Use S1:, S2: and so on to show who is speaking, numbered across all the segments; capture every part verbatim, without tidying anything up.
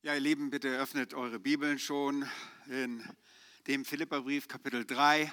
S1: Ja, ihr Lieben, bitte öffnet eure Bibeln schon in dem Philipperbrief Kapitel drei.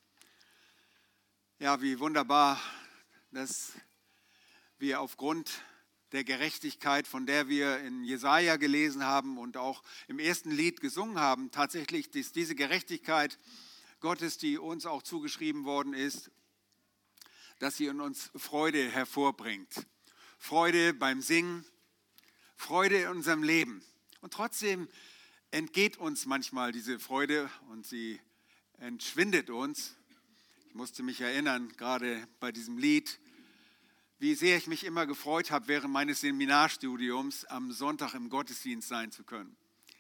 S1: Ja, wie wunderbar, dass wir aufgrund der Gerechtigkeit, von der wir in Jesaja gelesen haben und auch im ersten Lied gesungen haben, tatsächlich ist diese Gerechtigkeit Gottes, die uns auch zugeschrieben worden ist, dass sie in uns Freude hervorbringt. Freude beim Singen, Freude in unserem Leben. Und trotzdem entgeht uns manchmal diese Freude und sie entschwindet uns. Ich musste mich erinnern, gerade bei diesem Lied, wie sehr ich mich immer gefreut habe, während meines Seminarstudiums am Sonntag im Gottesdienst sein zu können.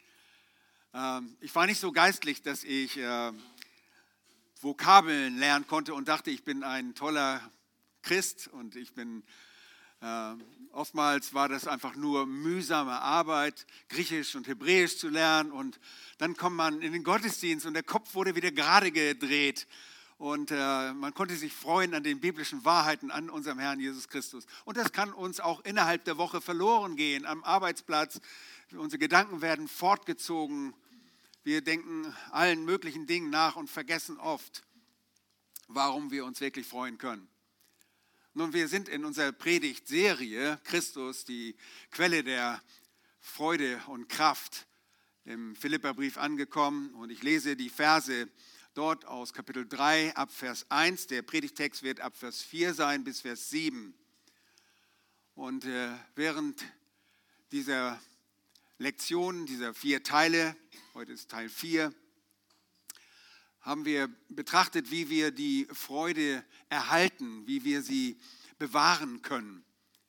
S1: Ähm, ich war nicht so geistlich, dass ich äh, Vokabeln lernen konnte und dachte, ich bin ein toller Christ und ich bin... Äh, oftmals war das einfach nur mühsame Arbeit, Griechisch und Hebräisch zu lernen, und dann kommt man in den Gottesdienst und der Kopf wurde wieder gerade gedreht und äh, man konnte sich freuen an den biblischen Wahrheiten, an unserem Herrn Jesus Christus. Und das kann uns auch innerhalb der Woche verloren gehen, am Arbeitsplatz. Unsere Gedanken werden fortgezogen. Wir denken allen möglichen Dingen nach und vergessen oft, warum wir uns wirklich freuen können. Nun, wir sind in unserer Predigtserie Christus, die Quelle der Freude und Kraft, im Philipperbrief angekommen. Und ich lese die Verse dort aus Kapitel drei ab Vers eins. Der Predigtext wird ab Vers vier sein bis Vers sieben. Und äh, während dieser Lektion, dieser vier Teile, heute ist Teil vier, haben wir betrachtet, wie wir die Freude erhalten, wie wir sie bewahren können.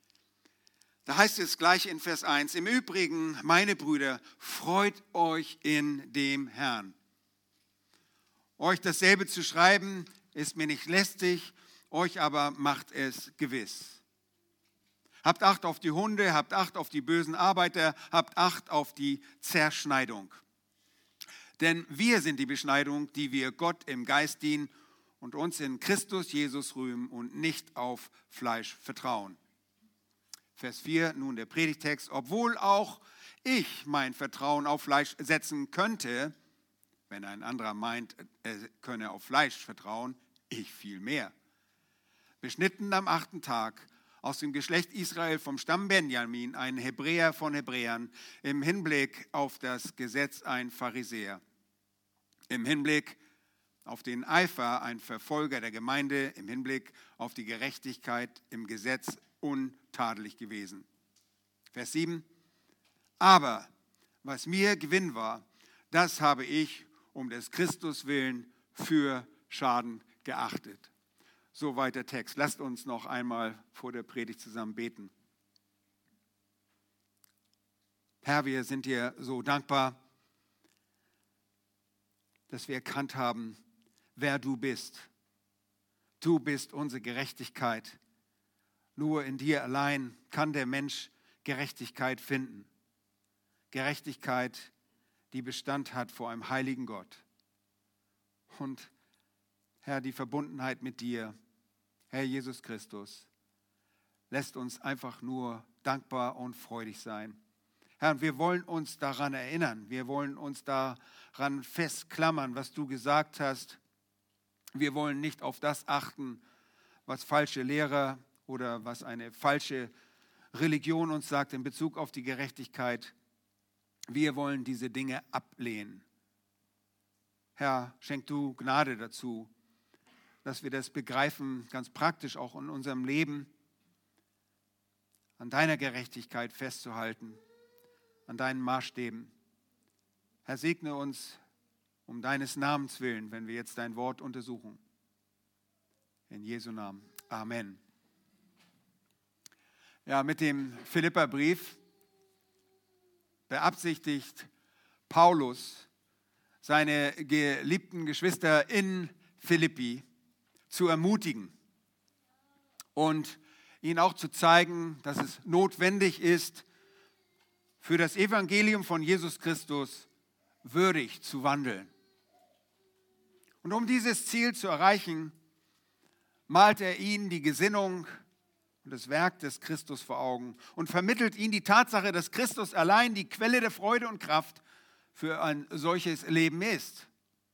S1: Da heißt es gleich in Vers eins, im Übrigen, meine Brüder, freut euch in dem Herrn. Euch dasselbe zu schreiben, ist mir nicht lästig, euch aber macht es gewiss. Habt Acht auf die Hunde, habt Acht auf die bösen Arbeiter, habt Acht auf die Zerschneidung. Denn wir sind die Beschneidung, die wir Gott im Geist dienen und uns in Christus Jesus rühmen und nicht auf Fleisch vertrauen. Vers vier, nun der Predigtext. Obwohl auch ich mein Vertrauen auf Fleisch setzen könnte, wenn ein anderer meint, er könne auf Fleisch vertrauen, ich viel mehr. Beschnitten am achten Tag, aus dem Geschlecht Israel vom Stamm Benjamin, ein Hebräer von Hebräern, im Hinblick auf das Gesetz ein Pharisäer. Im Hinblick auf den Eifer ein Verfolger der Gemeinde, im Hinblick auf die Gerechtigkeit im Gesetz untadelig gewesen. Vers sieben. Aber was mir Gewinn war, das habe ich um des Christus willen für Schaden geachtet. Soweit der Text. Lasst uns noch einmal vor der Predigt zusammen beten. Herr, wir sind dir so dankbar, dass wir erkannt haben, wer du bist. Du bist unsere Gerechtigkeit. Nur in dir allein kann der Mensch Gerechtigkeit finden. Gerechtigkeit, die Bestand hat vor einem heiligen Gott. Und Herr, die Verbundenheit mit dir, Herr Jesus Christus, lässt uns einfach nur dankbar und freudig sein. Herr, wir wollen uns daran erinnern, wir wollen uns daran festklammern, was du gesagt hast. Wir wollen nicht auf das achten, was falsche Lehrer oder was eine falsche Religion uns sagt in Bezug auf die Gerechtigkeit. Wir wollen diese Dinge ablehnen. Herr, schenk du Gnade dazu, dass wir das begreifen, ganz praktisch auch in unserem Leben, an deiner Gerechtigkeit festzuhalten, an deinen Maßstäben. Herr, segne uns um deines Namens willen, wenn wir jetzt dein Wort untersuchen. In Jesu Namen. Amen. Ja, mit dem Philipperbrief beabsichtigt Paulus, seine geliebten Geschwister in Philippi zu ermutigen und ihnen auch zu zeigen, dass es notwendig ist, für das Evangelium von Jesus Christus würdig zu wandeln. Und um dieses Ziel zu erreichen, malt er ihnen die Gesinnung und das Werk des Christus vor Augen und vermittelt ihnen die Tatsache, dass Christus allein die Quelle der Freude und Kraft für ein solches Leben ist.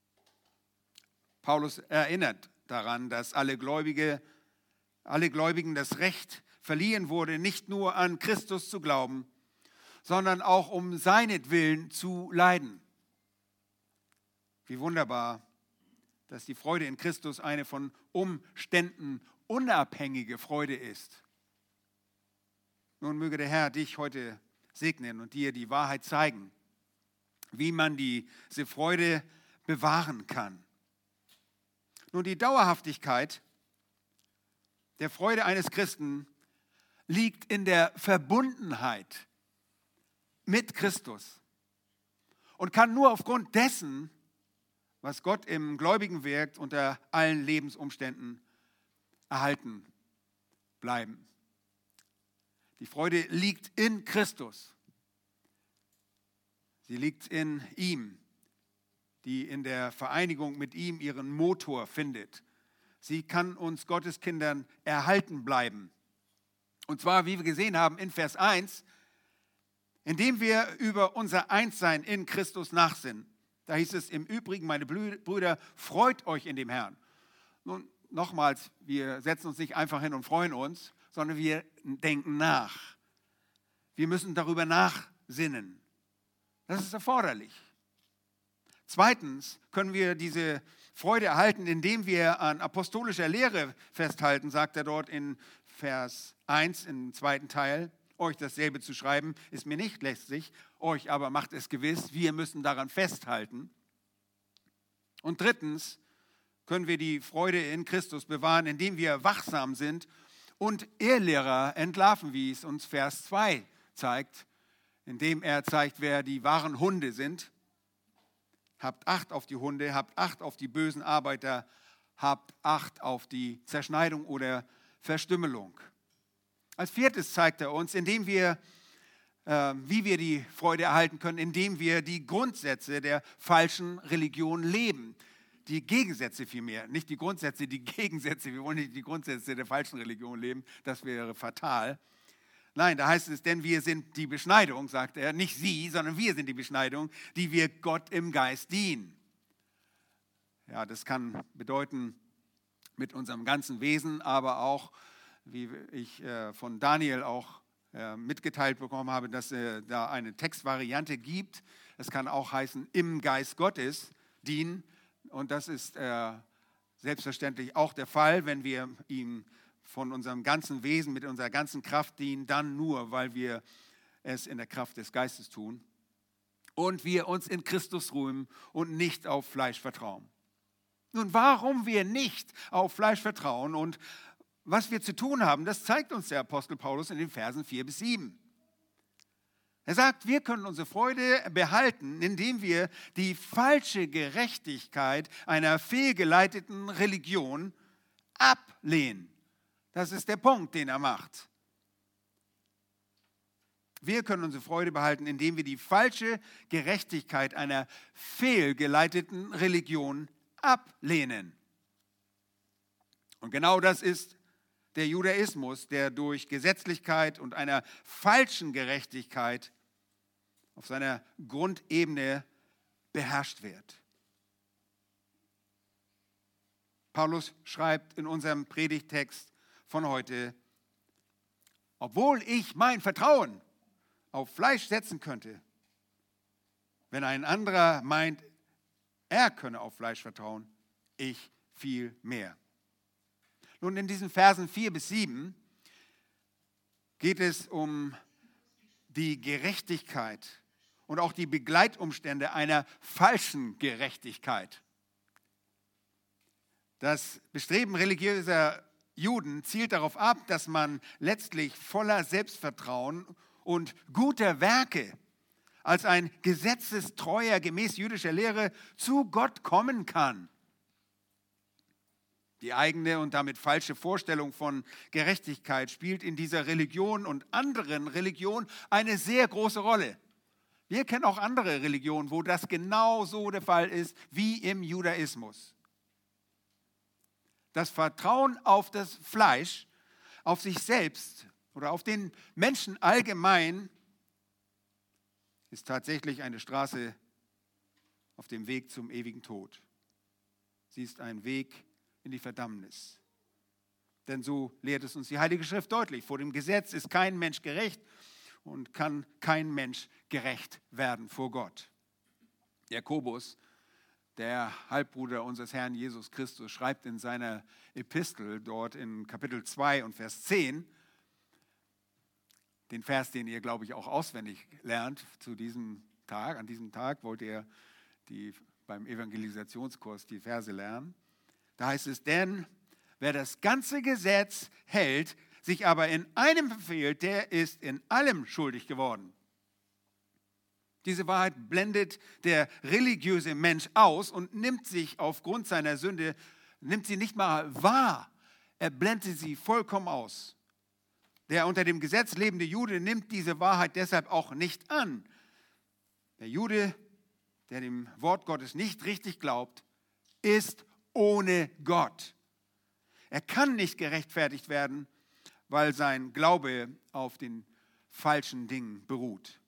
S1: Paulus erinnert daran, dass alle Gläubige, alle Gläubigen das Recht verliehen wurde, nicht nur an Christus zu glauben, sondern auch um seinetwillen zu leiden. Wie wunderbar, dass die Freude in Christus eine von Umständen unabhängige Freude ist. Nun möge der Herr dich heute segnen und dir die Wahrheit zeigen, wie man diese Freude bewahren kann. Nun, die Dauerhaftigkeit der Freude eines Christen liegt in der Verbundenheit mit Christus und kann nur aufgrund dessen, was Gott im Gläubigen wirkt, unter allen Lebensumständen erhalten bleiben. Die Freude liegt in Christus. Sie liegt in ihm, die in der Vereinigung mit ihm ihren Motor findet. Sie kann uns Gottes Kindern erhalten bleiben. Und zwar, wie wir gesehen haben in Vers eins, indem wir über unser Einssein in Christus nachsinnen. Da hieß es im Übrigen, meine Brüder, freut euch in dem Herrn. Nun, nochmals, wir setzen uns nicht einfach hin und freuen uns, sondern wir denken nach. Wir müssen darüber nachsinnen. Das ist erforderlich. Zweitens können wir diese Freude erhalten, indem wir an apostolischer Lehre festhalten, sagt er dort in Vers eins im zweiten Teil. Euch dasselbe zu schreiben, ist mir nicht lästig, euch aber macht es gewiss, wir müssen daran festhalten. Und drittens können wir die Freude in Christus bewahren, indem wir wachsam sind und Irrlehrer entlarven, wie es uns Vers zwei zeigt, indem er zeigt, wer die wahren Hunde sind. Habt Acht auf die Hunde, habt Acht auf die bösen Arbeiter, habt Acht auf die Zerschneidung oder Verstümmelung. Als viertes zeigt er uns, indem wir, äh, wie wir die Freude erhalten können, indem wir die Grundsätze der falschen Religion leben. Die Gegensätze vielmehr, nicht die Grundsätze, die Gegensätze. Wir wollen nicht die Grundsätze der falschen Religion leben, das wäre fatal. Nein, da heißt es, denn wir sind die Beschneidung, sagt er, nicht sie, sondern wir sind die Beschneidung, die wir Gott im Geist dienen. Ja, das kann bedeuten mit unserem ganzen Wesen, aber auch, wie ich äh, von Daniel auch äh, mitgeteilt bekommen habe, dass es äh, da eine Textvariante gibt. Es kann auch heißen, im Geist Gottes dienen. Und das ist äh, selbstverständlich auch der Fall, wenn wir ihm von unserem ganzen Wesen, mit unserer ganzen Kraft dienen, dann nur, weil wir es in der Kraft des Geistes tun. Und wir uns in Christus ruhen und nicht auf Fleisch vertrauen. Nun, warum wir nicht auf Fleisch vertrauen und was wir zu tun haben, das zeigt uns der Apostel Paulus in den Versen vier bis sieben. Er sagt, wir können unsere Freude behalten, indem wir die falsche Gerechtigkeit einer fehlgeleiteten Religion ablehnen. Das ist der Punkt, den er macht. Wir können unsere Freude behalten, indem wir die falsche Gerechtigkeit einer fehlgeleiteten Religion ablehnen. Und genau das ist der Judaismus, der durch Gesetzlichkeit und einer falschen Gerechtigkeit auf seiner Grundebene beherrscht wird. Paulus schreibt in unserem Predigttext von heute, obwohl ich mein Vertrauen auf Fleisch setzen könnte, wenn ein anderer meint, er könne auf Fleisch vertrauen, ich viel mehr. Nun, in diesen Versen vier bis sieben geht es um die Gerechtigkeit und auch die Begleitumstände einer falschen Gerechtigkeit. Das Bestreben religiöser Juden zielt darauf ab, dass man letztlich voller Selbstvertrauen und guter Werke als ein gesetzestreuer, gemäß jüdischer Lehre zu Gott kommen kann. Die eigene und damit falsche Vorstellung von Gerechtigkeit spielt in dieser Religion und anderen Religionen eine sehr große Rolle. Wir kennen auch andere Religionen, wo das genau so der Fall ist wie im Judaismus. Das Vertrauen auf das Fleisch, auf sich selbst oder auf den Menschen allgemein ist tatsächlich eine Straße auf dem Weg zum ewigen Tod. Sie ist ein Weg in die Verdammnis. Denn so lehrt es uns die Heilige Schrift deutlich. Vor dem Gesetz ist kein Mensch gerecht und kann kein Mensch gerecht werden vor Gott. Jakobus, der Halbbruder unseres Herrn Jesus Christus, schreibt in seiner Epistel dort in Kapitel zwei und Vers zehn, den Vers, den ihr, glaube ich, auch auswendig lernt zu diesem Tag. An diesem Tag wollt ihr die, beim Evangelisationskurs die Verse lernen. Da heißt es, denn wer das ganze Gesetz hält, sich aber in einem verfehlt, der ist in allem schuldig geworden. Diese Wahrheit blendet der religiöse Mensch aus und nimmt sich aufgrund seiner Sünde, nimmt sie nicht mal wahr. Er blendet sie vollkommen aus. Der unter dem Gesetz lebende Jude nimmt diese Wahrheit deshalb auch nicht an. Der Jude, der dem Wort Gottes nicht richtig glaubt, ist ohne Gott. Er kann nicht gerechtfertigt werden, weil sein Glaube auf den falschen Dingen beruht.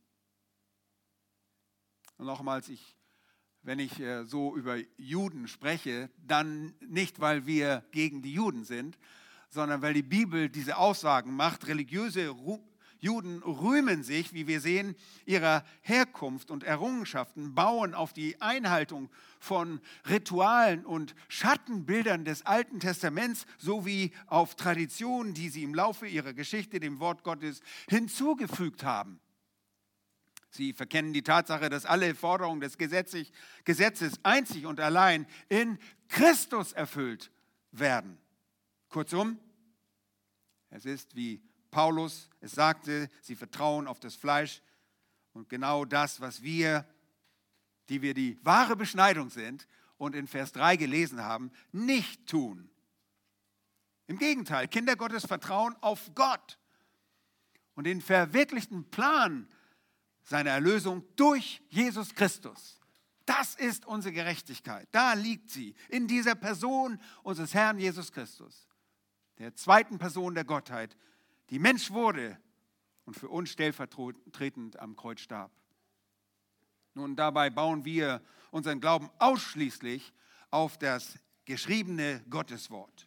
S1: Und nochmals, ich, wenn ich äh, so über Juden spreche, dann nicht, weil wir gegen die Juden sind, sondern weil die Bibel diese Aussagen macht. Religiöse Ru- Juden rühmen sich, wie wir sehen, ihrer Herkunft und Errungenschaften, bauen auf die Einhaltung von Ritualen und Schattenbildern des Alten Testaments sowie auf Traditionen, die sie im Laufe ihrer Geschichte dem Wort Gottes hinzugefügt haben. Sie verkennen die Tatsache, dass alle Forderungen des Gesetzes einzig und allein in Christus erfüllt werden. Kurzum, es ist wie Paulus es sagte, sie vertrauen auf das Fleisch und genau das, was wir, die wir die wahre Beschneidung sind und in Vers drei gelesen haben, nicht tun. Im Gegenteil, Kinder Gottes vertrauen auf Gott und den verwirklichten Plan seiner Erlösung durch Jesus Christus. Das ist unsere Gerechtigkeit. Da liegt sie, in dieser Person unseres Herrn Jesus Christus, der zweiten Person der Gottheit, die Mensch wurde und für uns stellvertretend am Kreuz starb. Nun, dabei bauen wir unseren Glauben ausschließlich auf das geschriebene Gotteswort.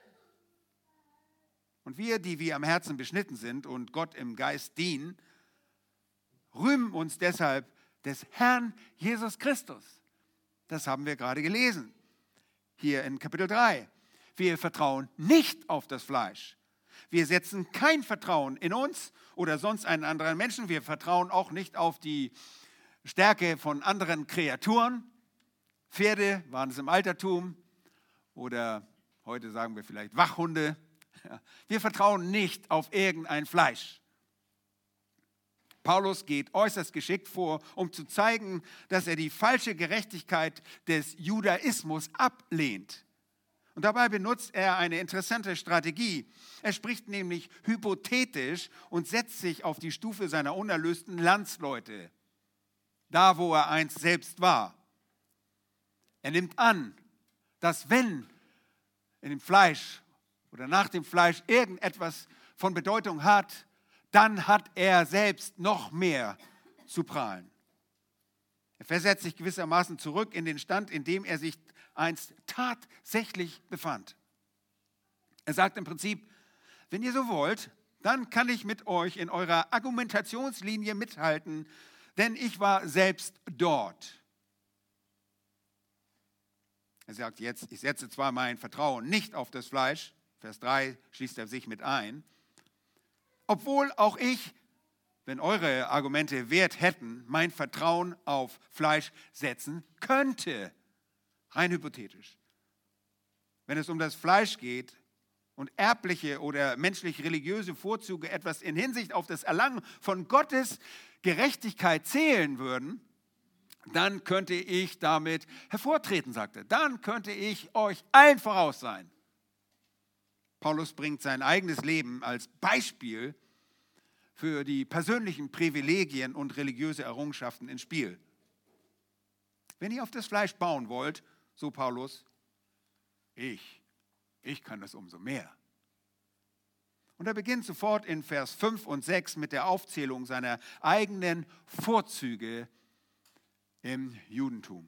S1: Und wir, die wir am Herzen beschnitten sind und Gott im Geist dienen, rühmen uns deshalb des Herrn Jesus Christus. Das haben wir gerade gelesen, hier in Kapitel drei. Wir vertrauen nicht auf das Fleisch. Wir setzen kein Vertrauen in uns oder sonst einen anderen Menschen. Wir vertrauen auch nicht auf die Stärke von anderen Kreaturen. Pferde waren es im Altertum oder heute sagen wir vielleicht Wachhunde. Wir vertrauen nicht auf irgendein Fleisch. Paulus geht äußerst geschickt vor, um zu zeigen, dass er die falsche Gerechtigkeit des Judaismus ablehnt. Und dabei benutzt er eine interessante Strategie. Er spricht nämlich hypothetisch und setzt sich auf die Stufe seiner unerlösten Landsleute, da wo er einst selbst war. Er nimmt an, dass wenn in dem Fleisch oder nach dem Fleisch irgendetwas von Bedeutung hat, dann hat er selbst noch mehr zu prahlen. Er versetzt sich gewissermaßen zurück in den Stand, in dem er sich einst tatsächlich befand. Er sagt im Prinzip, wenn ihr so wollt, dann kann ich mit euch in eurer Argumentationslinie mithalten, denn ich war selbst dort. Er sagt jetzt, ich setze zwar mein Vertrauen nicht auf das Fleisch, Vers drei schließt er sich mit ein, obwohl auch ich, wenn eure Argumente Wert hätten, mein Vertrauen auf Fleisch setzen könnte. Rein hypothetisch. Wenn es um das Fleisch geht und erbliche oder menschlich-religiöse Vorzüge etwas in Hinsicht auf das Erlangen von Gottes Gerechtigkeit zählen würden, dann könnte ich damit hervortreten, sagte er. Dann könnte ich euch allen voraus sein. Paulus bringt sein eigenes Leben als Beispiel für die persönlichen Privilegien und religiöse Errungenschaften ins Spiel. Wenn ihr auf das Fleisch bauen wollt, so Paulus, ich, ich kann das umso mehr. Und er beginnt sofort in Vers fünf und sechs mit der Aufzählung seiner eigenen Vorzüge im Judentum.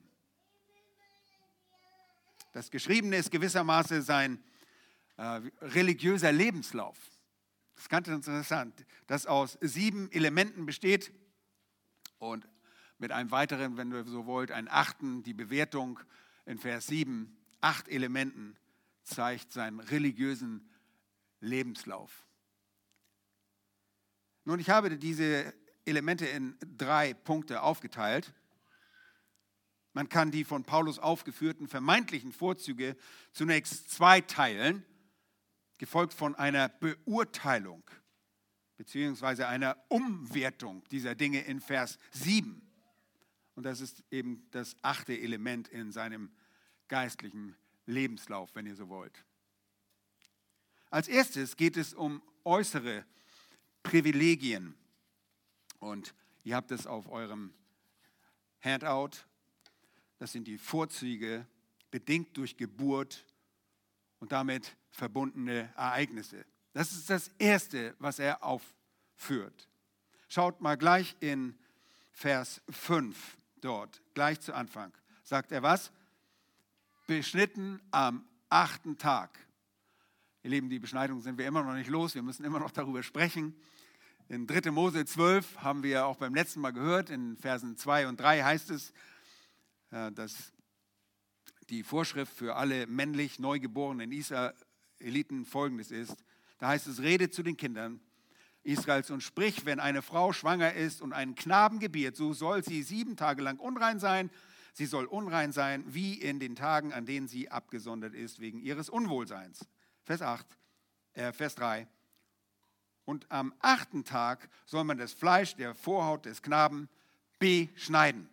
S1: Das Geschriebene ist gewissermaßen sein äh, religiöser Lebenslauf. Das ist ganz interessant, das aus sieben Elementen besteht und mit einem weiteren, wenn du so wollt, einen achten, die Bewertung in Vers sieben, acht Elementen zeigt seinen religiösen Lebenslauf. Nun, ich habe diese Elemente in drei Punkte aufgeteilt. Man kann die von Paulus aufgeführten vermeintlichen Vorzüge zunächst zweiteilen, gefolgt von einer Beurteilung beziehungsweise einer Umwertung dieser Dinge in Vers sieben. Und das ist eben das achte Element in seinem geistlichen Lebenslauf, wenn ihr so wollt. Als erstes geht es um äußere Privilegien. Und ihr habt es auf eurem Handout. Das sind die Vorzüge, bedingt durch Geburt und damit verbundene Ereignisse. Das ist das Erste, was er aufführt. Schaut mal gleich in Vers fünf dort, gleich zu Anfang. Sagt er was? Beschnitten am achten Tag. Ihr Lieben, die Beschneidung sind wir immer noch nicht los. Wir müssen immer noch darüber sprechen. In dritter Mose zwölf haben wir auch beim letzten Mal gehört, in Versen zwei und drei heißt es, dass die Vorschrift für alle männlich Neugeborenen Israeliten folgendes ist. Da heißt es, rede zu den Kindern Israels und sprich, wenn eine Frau schwanger ist und einen Knaben gebiert, so soll sie sieben Tage lang unrein sein. Sie soll unrein sein, wie in den Tagen, an denen sie abgesondert ist, wegen ihres Unwohlseins. Vers acht, äh, Vers drei. Und am achten Tag soll man das Fleisch der Vorhaut des Knaben beschneiden.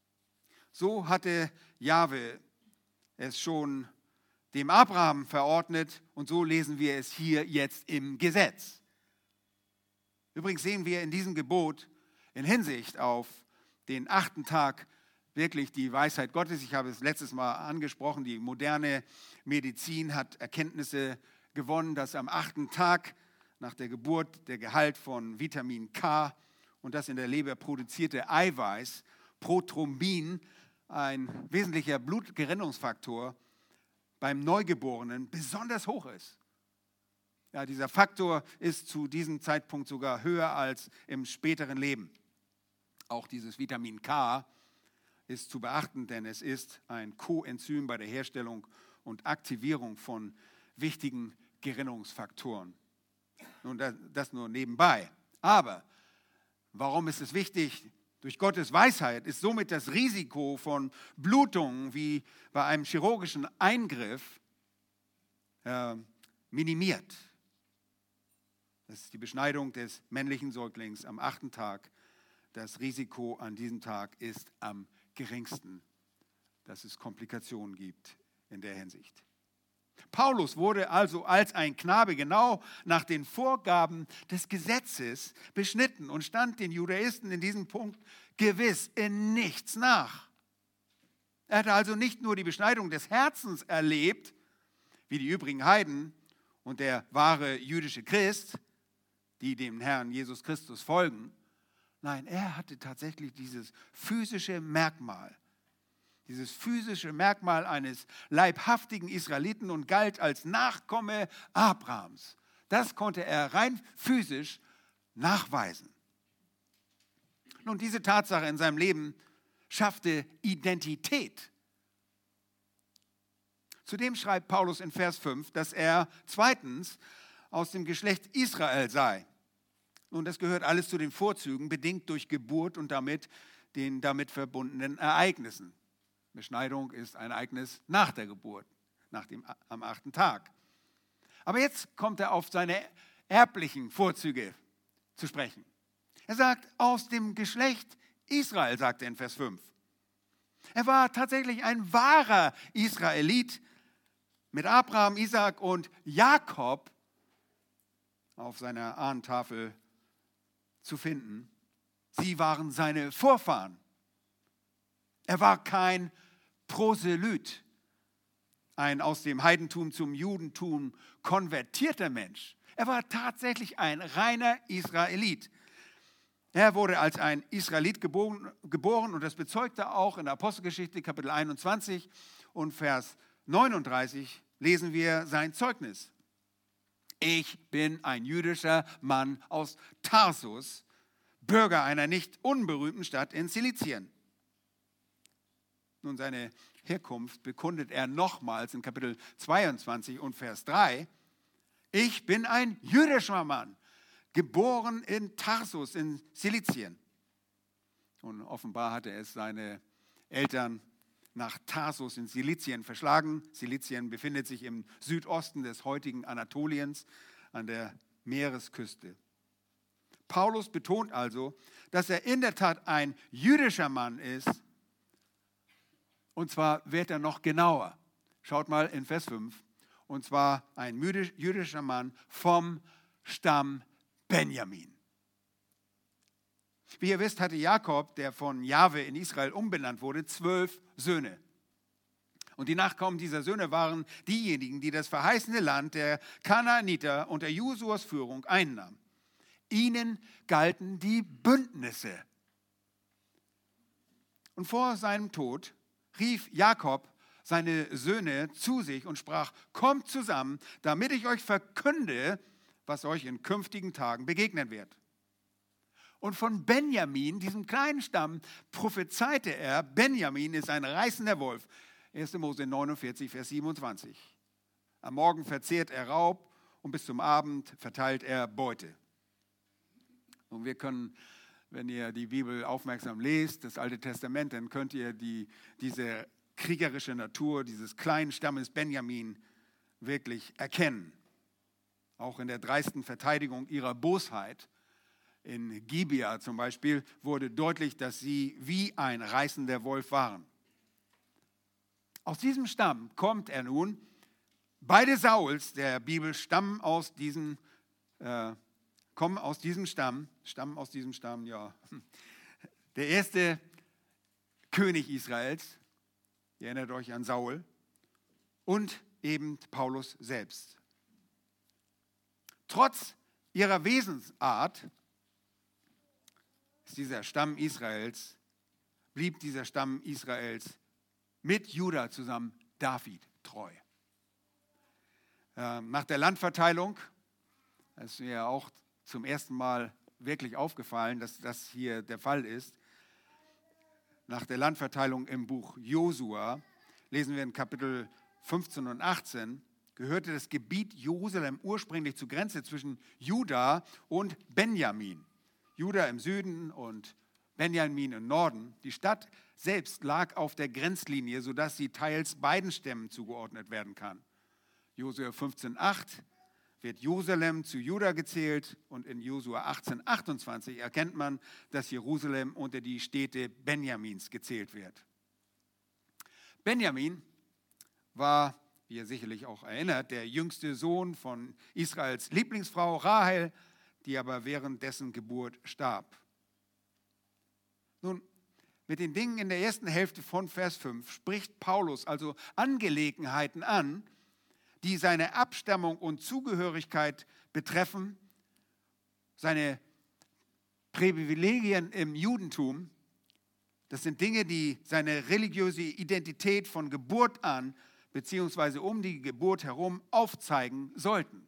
S1: So hatte Jahwe es schon dem Abraham verordnet und so lesen wir es hier jetzt im Gesetz. Übrigens sehen wir in diesem Gebot in Hinsicht auf den achten Tag wirklich die Weisheit Gottes. Ich habe es letztes Mal angesprochen, die moderne Medizin hat Erkenntnisse gewonnen, dass am achten Tag nach der Geburt der Gehalt von Vitamin K und das in der Leber produzierte Eiweiß, Prothrombin, ein wesentlicher Blutgerinnungsfaktor, beim Neugeborenen besonders hoch ist. Ja, dieser Faktor ist zu diesem Zeitpunkt sogar höher als im späteren Leben. Auch dieses Vitamin K ist zu beachten, denn es ist ein Coenzym bei der Herstellung und Aktivierung von wichtigen Gerinnungsfaktoren. Nun, das nur nebenbei. Aber warum ist es wichtig? Durch Gottes Weisheit ist somit das Risiko von Blutungen wie bei einem chirurgischen Eingriff äh, minimiert. Das ist die Beschneidung des männlichen Säuglings am achten Tag. Das Risiko an diesem Tag ist am geringsten, dass es Komplikationen gibt in der Hinsicht. Paulus wurde also als ein Knabe genau nach den Vorgaben des Gesetzes beschnitten und stand den Judaisten in diesem Punkt gewiss in nichts nach. Er hatte also nicht nur die Beschneidung des Herzens erlebt, wie die übrigen Heiden und der wahre jüdische Christ, die dem Herrn Jesus Christus folgen. Nein, er hatte tatsächlich dieses physische Merkmal. Dieses physische Merkmal eines leibhaftigen Israeliten und galt als Nachkomme Abrahams. Das konnte er rein physisch nachweisen. Nun, diese Tatsache in seinem Leben schaffte Identität. Zudem schreibt Paulus in Vers fünf, dass er zweitens aus dem Geschlecht Israel sei. Nun, das gehört alles zu den Vorzügen, bedingt durch Geburt und damit den damit verbundenen Ereignissen. Beschneidung ist ein Ereignis nach der Geburt, nach dem, am achten Tag. Aber jetzt kommt er auf seine erblichen Vorzüge zu sprechen. Er sagt, aus dem Geschlecht Israel, sagt er in Vers fünf. Er war tatsächlich ein wahrer Israelit mit Abraham, Isaak und Jakob auf seiner Ahnentafel zu finden. Sie waren seine Vorfahren. Er war kein Proselyt, ein aus dem Heidentum zum Judentum konvertierter Mensch. Er war tatsächlich ein reiner Israelit. Er wurde als ein Israelit geboren, geboren und das bezeugt er auch in der Apostelgeschichte Kapitel einundzwanzig und Vers neununddreißig lesen wir sein Zeugnis. Ich bin ein jüdischer Mann aus Tarsus, Bürger einer nicht unberühmten Stadt in Zilizien. Nun, seine Herkunft bekundet er nochmals in Kapitel zweiundzwanzig und Vers drei. Ich bin ein jüdischer Mann, geboren in Tarsus in Zilizien. Und offenbar hatte es seine Eltern nach Tarsus in Zilizien verschlagen. Zilizien befindet sich im Südosten des heutigen Anatoliens an der Meeresküste. Paulus betont also, dass er in der Tat ein jüdischer Mann ist. Und zwar wird er noch genauer. Schaut mal in Vers fünf. Und zwar ein jüdischer Mann vom Stamm Benjamin. Wie ihr wisst, hatte Jakob, der von Jahwe in Israel umbenannt wurde, zwölf Söhne. Und die Nachkommen dieser Söhne waren diejenigen, die das verheißene Land der Kanaaniter unter Josuas Führung einnahmen. Ihnen galten die Bündnisse. Und vor seinem Tod rief Jakob seine Söhne zu sich und sprach, kommt zusammen, damit ich euch verkünde, was euch in künftigen Tagen begegnen wird. Und von Benjamin, diesem kleinen Stamm, prophezeite er, Benjamin ist ein reißender Wolf. erster Mose neunundvierzig, Vers siebenundzwanzig. Am Morgen verzehrt er Raub und bis zum Abend verteilt er Beute. Und wir können, wenn ihr die Bibel aufmerksam lest, das Alte Testament, dann könnt ihr die, diese kriegerische Natur dieses kleinen Stammes Benjamin wirklich erkennen. Auch in der dreisten Verteidigung ihrer Bosheit in Gibea zum Beispiel wurde deutlich, dass sie wie ein reißender Wolf waren. Aus diesem Stamm kommt er nun. Beide Sauls der Bibel stammen aus diesem, äh, kommen aus diesem Stamm, stammen aus diesem Stamm, ja. Der erste König Israels, ihr erinnert euch an Saul, und eben Paulus selbst. Trotz ihrer Wesensart ist dieser Stamm Israels, blieb dieser Stamm Israels mit Juda zusammen David treu. Ähm, nach der Landverteilung, das ist mir auch zum ersten Mal wirklich aufgefallen, dass das hier der Fall ist. Nach der Landverteilung im Buch Josua, lesen wir in Kapitel fünfzehn und achtzehn, gehörte das Gebiet Jerusalem ursprünglich zur Grenze zwischen Juda und Benjamin. Juda im Süden und Benjamin im Norden. Die Stadt selbst lag auf der Grenzlinie, sodass sie teils beiden Stämmen zugeordnet werden kann. Josua fünfzehn acht wird Jerusalem zu Juda gezählt und in Josua achtzehn achtundzwanzig erkennt man, dass Jerusalem unter die Städte Benjamins gezählt wird. Benjamin war, wie ihr sicherlich auch erinnert, der jüngste Sohn von Israels Lieblingsfrau Rahel, die aber während dessen Geburt starb. Nun, mit den Dingen in der ersten Hälfte von Vers fünf spricht Paulus also Angelegenheiten an, die seine Abstammung und Zugehörigkeit betreffen, seine Privilegien im Judentum. Das sind Dinge, die seine religiöse Identität von Geburt an beziehungsweise um die Geburt herum aufzeigen sollten.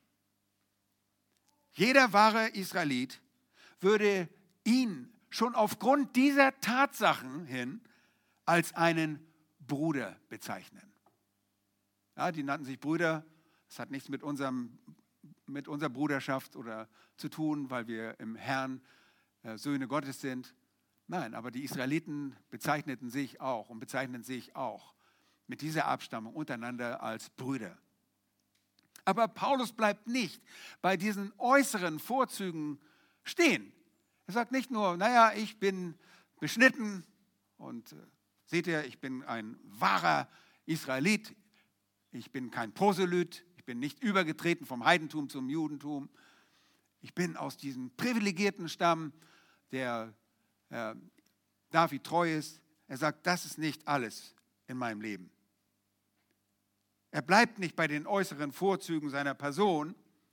S1: Jeder wahre Israelit würde ihn schon aufgrund dieser Tatsachen hin als einen Bruder bezeichnen. Ja, die nannten sich Brüder. Das hat nichts mit, unserem, mit unserer Bruderschaft oder zu tun, weil wir im Herrn äh, Söhne Gottes sind. Nein, aber die Israeliten bezeichneten sich auch und bezeichnen sich auch mit dieser Abstammung untereinander als Brüder. Aber Paulus bleibt nicht bei diesen äußeren Vorzügen stehen. Er sagt nicht nur, naja, ich bin beschnitten und äh, seht ihr, ich bin ein wahrer Israelit, ich bin kein Proselyt, ich bin nicht übergetreten vom Heidentum zum Judentum, ich bin aus diesem privilegierten Stamm, der äh, David treu ist. Er sagt, das ist nicht alles in meinem Leben. Er bleibt nicht bei den äußeren Vorzügen seiner Person,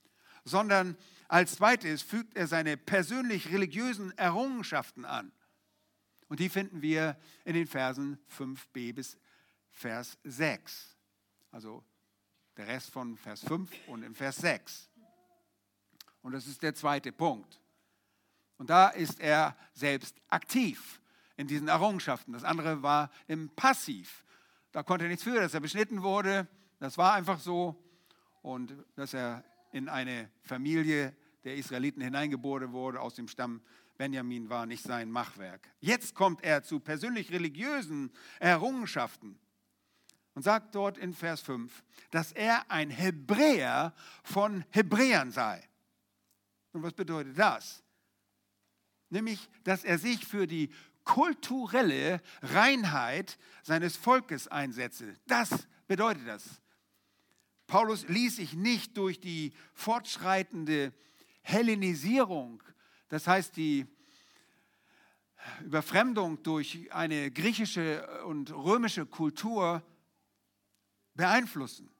S1: sondern als zweites fügt er seine persönlich religiösen Errungenschaften an. Und die finden wir in den Versen fünf b bis Vers sechs. Also der Rest von Vers fünf und in Vers sechs. Und das ist der zweite Punkt. Und da ist er selbst aktiv in diesen Errungenschaften. Das andere war im Passiv. Da konnte er nichts für, dass er beschnitten wurde. Das war einfach so. Und dass er in eine Familie der Israeliten hineingeboren wurde aus dem Stamm Benjamin, war nicht sein Machwerk. Jetzt kommt er zu persönlich religiösen Errungenschaften und sagt dort in Vers fünf, dass er ein Hebräer von Hebräern sei. Und was bedeutet das? Nämlich, dass er sich für die kulturelle Reinheit seines Volkes einsetze. Das bedeutet das. Paulus ließ sich nicht durch die fortschreitende Hellenisierung, das heißt die Überfremdung durch eine griechische und römische Kultur beeinflussen.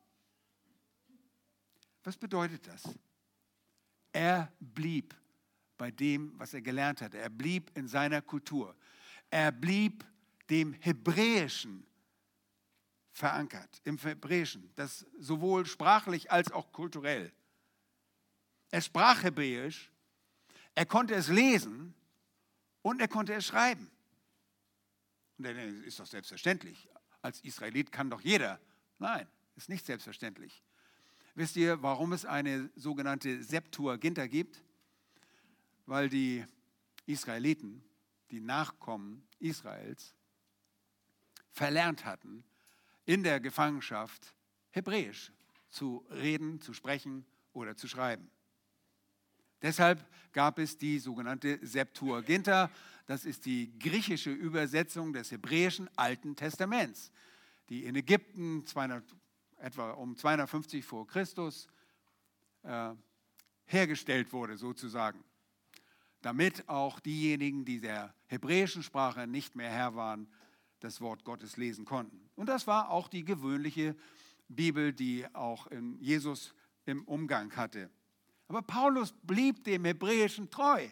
S1: Was bedeutet das? Er blieb bei dem, was er gelernt hatte. Er blieb in seiner Kultur. Er blieb dem Hebräischen verankert, im Hebräischen, das sowohl sprachlich als auch kulturell. Er sprach Hebräisch, er konnte es lesen und er konnte es schreiben. Und das ist doch selbstverständlich. Als Israelit kann doch jeder. Nein, ist nicht selbstverständlich. Wisst ihr, warum es eine sogenannte Septuaginta gibt? Weil die Israeliten, die Nachkommen Israels, verlernt hatten, in der Gefangenschaft Hebräisch zu reden, zu sprechen oder zu schreiben. Deshalb gab es die sogenannte Septuaginta, das ist die griechische Übersetzung des hebräischen Alten Testaments, die in Ägypten zweihundert, etwa um zweihundertfünfzig vor Christus äh, hergestellt wurde, sozusagen, damit auch diejenigen, die der hebräischen Sprache nicht mehr Herr waren, das Wort Gottes lesen konnten. Und das war auch die gewöhnliche Bibel, die auch in Jesus im Umgang hatte. Aber Paulus blieb dem Hebräischen treu.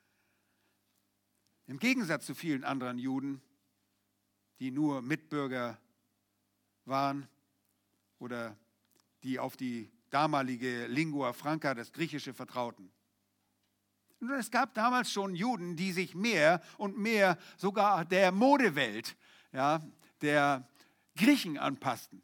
S1: Im Gegensatz zu vielen anderen Juden, die nur Mitbürger waren oder die auf die damalige Lingua Franca, das Griechische, vertrauten. Und es gab damals schon Juden, die sich mehr und mehr sogar der Modewelt, ja, der Griechen anpassten.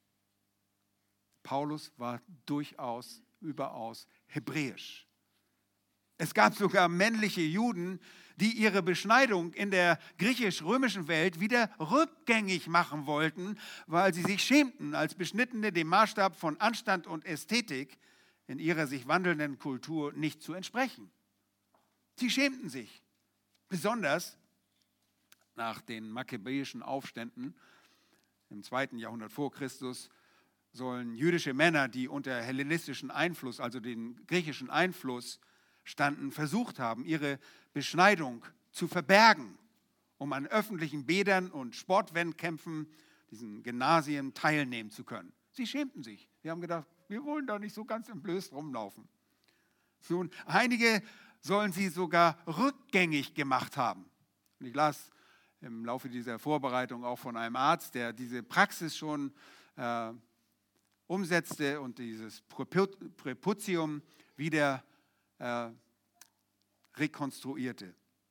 S1: Paulus war durchaus, überaus hebräisch. Es gab sogar männliche Juden, die ihre Beschneidung in der griechisch-römischen Welt wieder rückgängig machen wollten, weil sie sich schämten, als Beschnittene dem Maßstab von Anstand und Ästhetik in ihrer sich wandelnden Kultur nicht zu entsprechen. Sie schämten sich, besonders nach den makkabäischen Aufständen im zweiten Jahrhundert vor Christus sollen jüdische Männer, die unter hellenistischen Einfluss, also den griechischen Einfluss standen, versucht haben, ihre Beschneidung zu verbergen, um an öffentlichen Bädern und Sportwettkämpfen, diesen Gymnasien, teilnehmen zu können. Sie schämten sich. Sie haben gedacht, wir wollen da nicht so ganz entblößt rumlaufen. Nun, einige sollen sie sogar rückgängig gemacht haben. Und ich las im Laufe dieser Vorbereitung auch von einem Arzt, der diese Praxis schon äh, umsetzte und dieses Präputium wieder äh, rekonstruierte.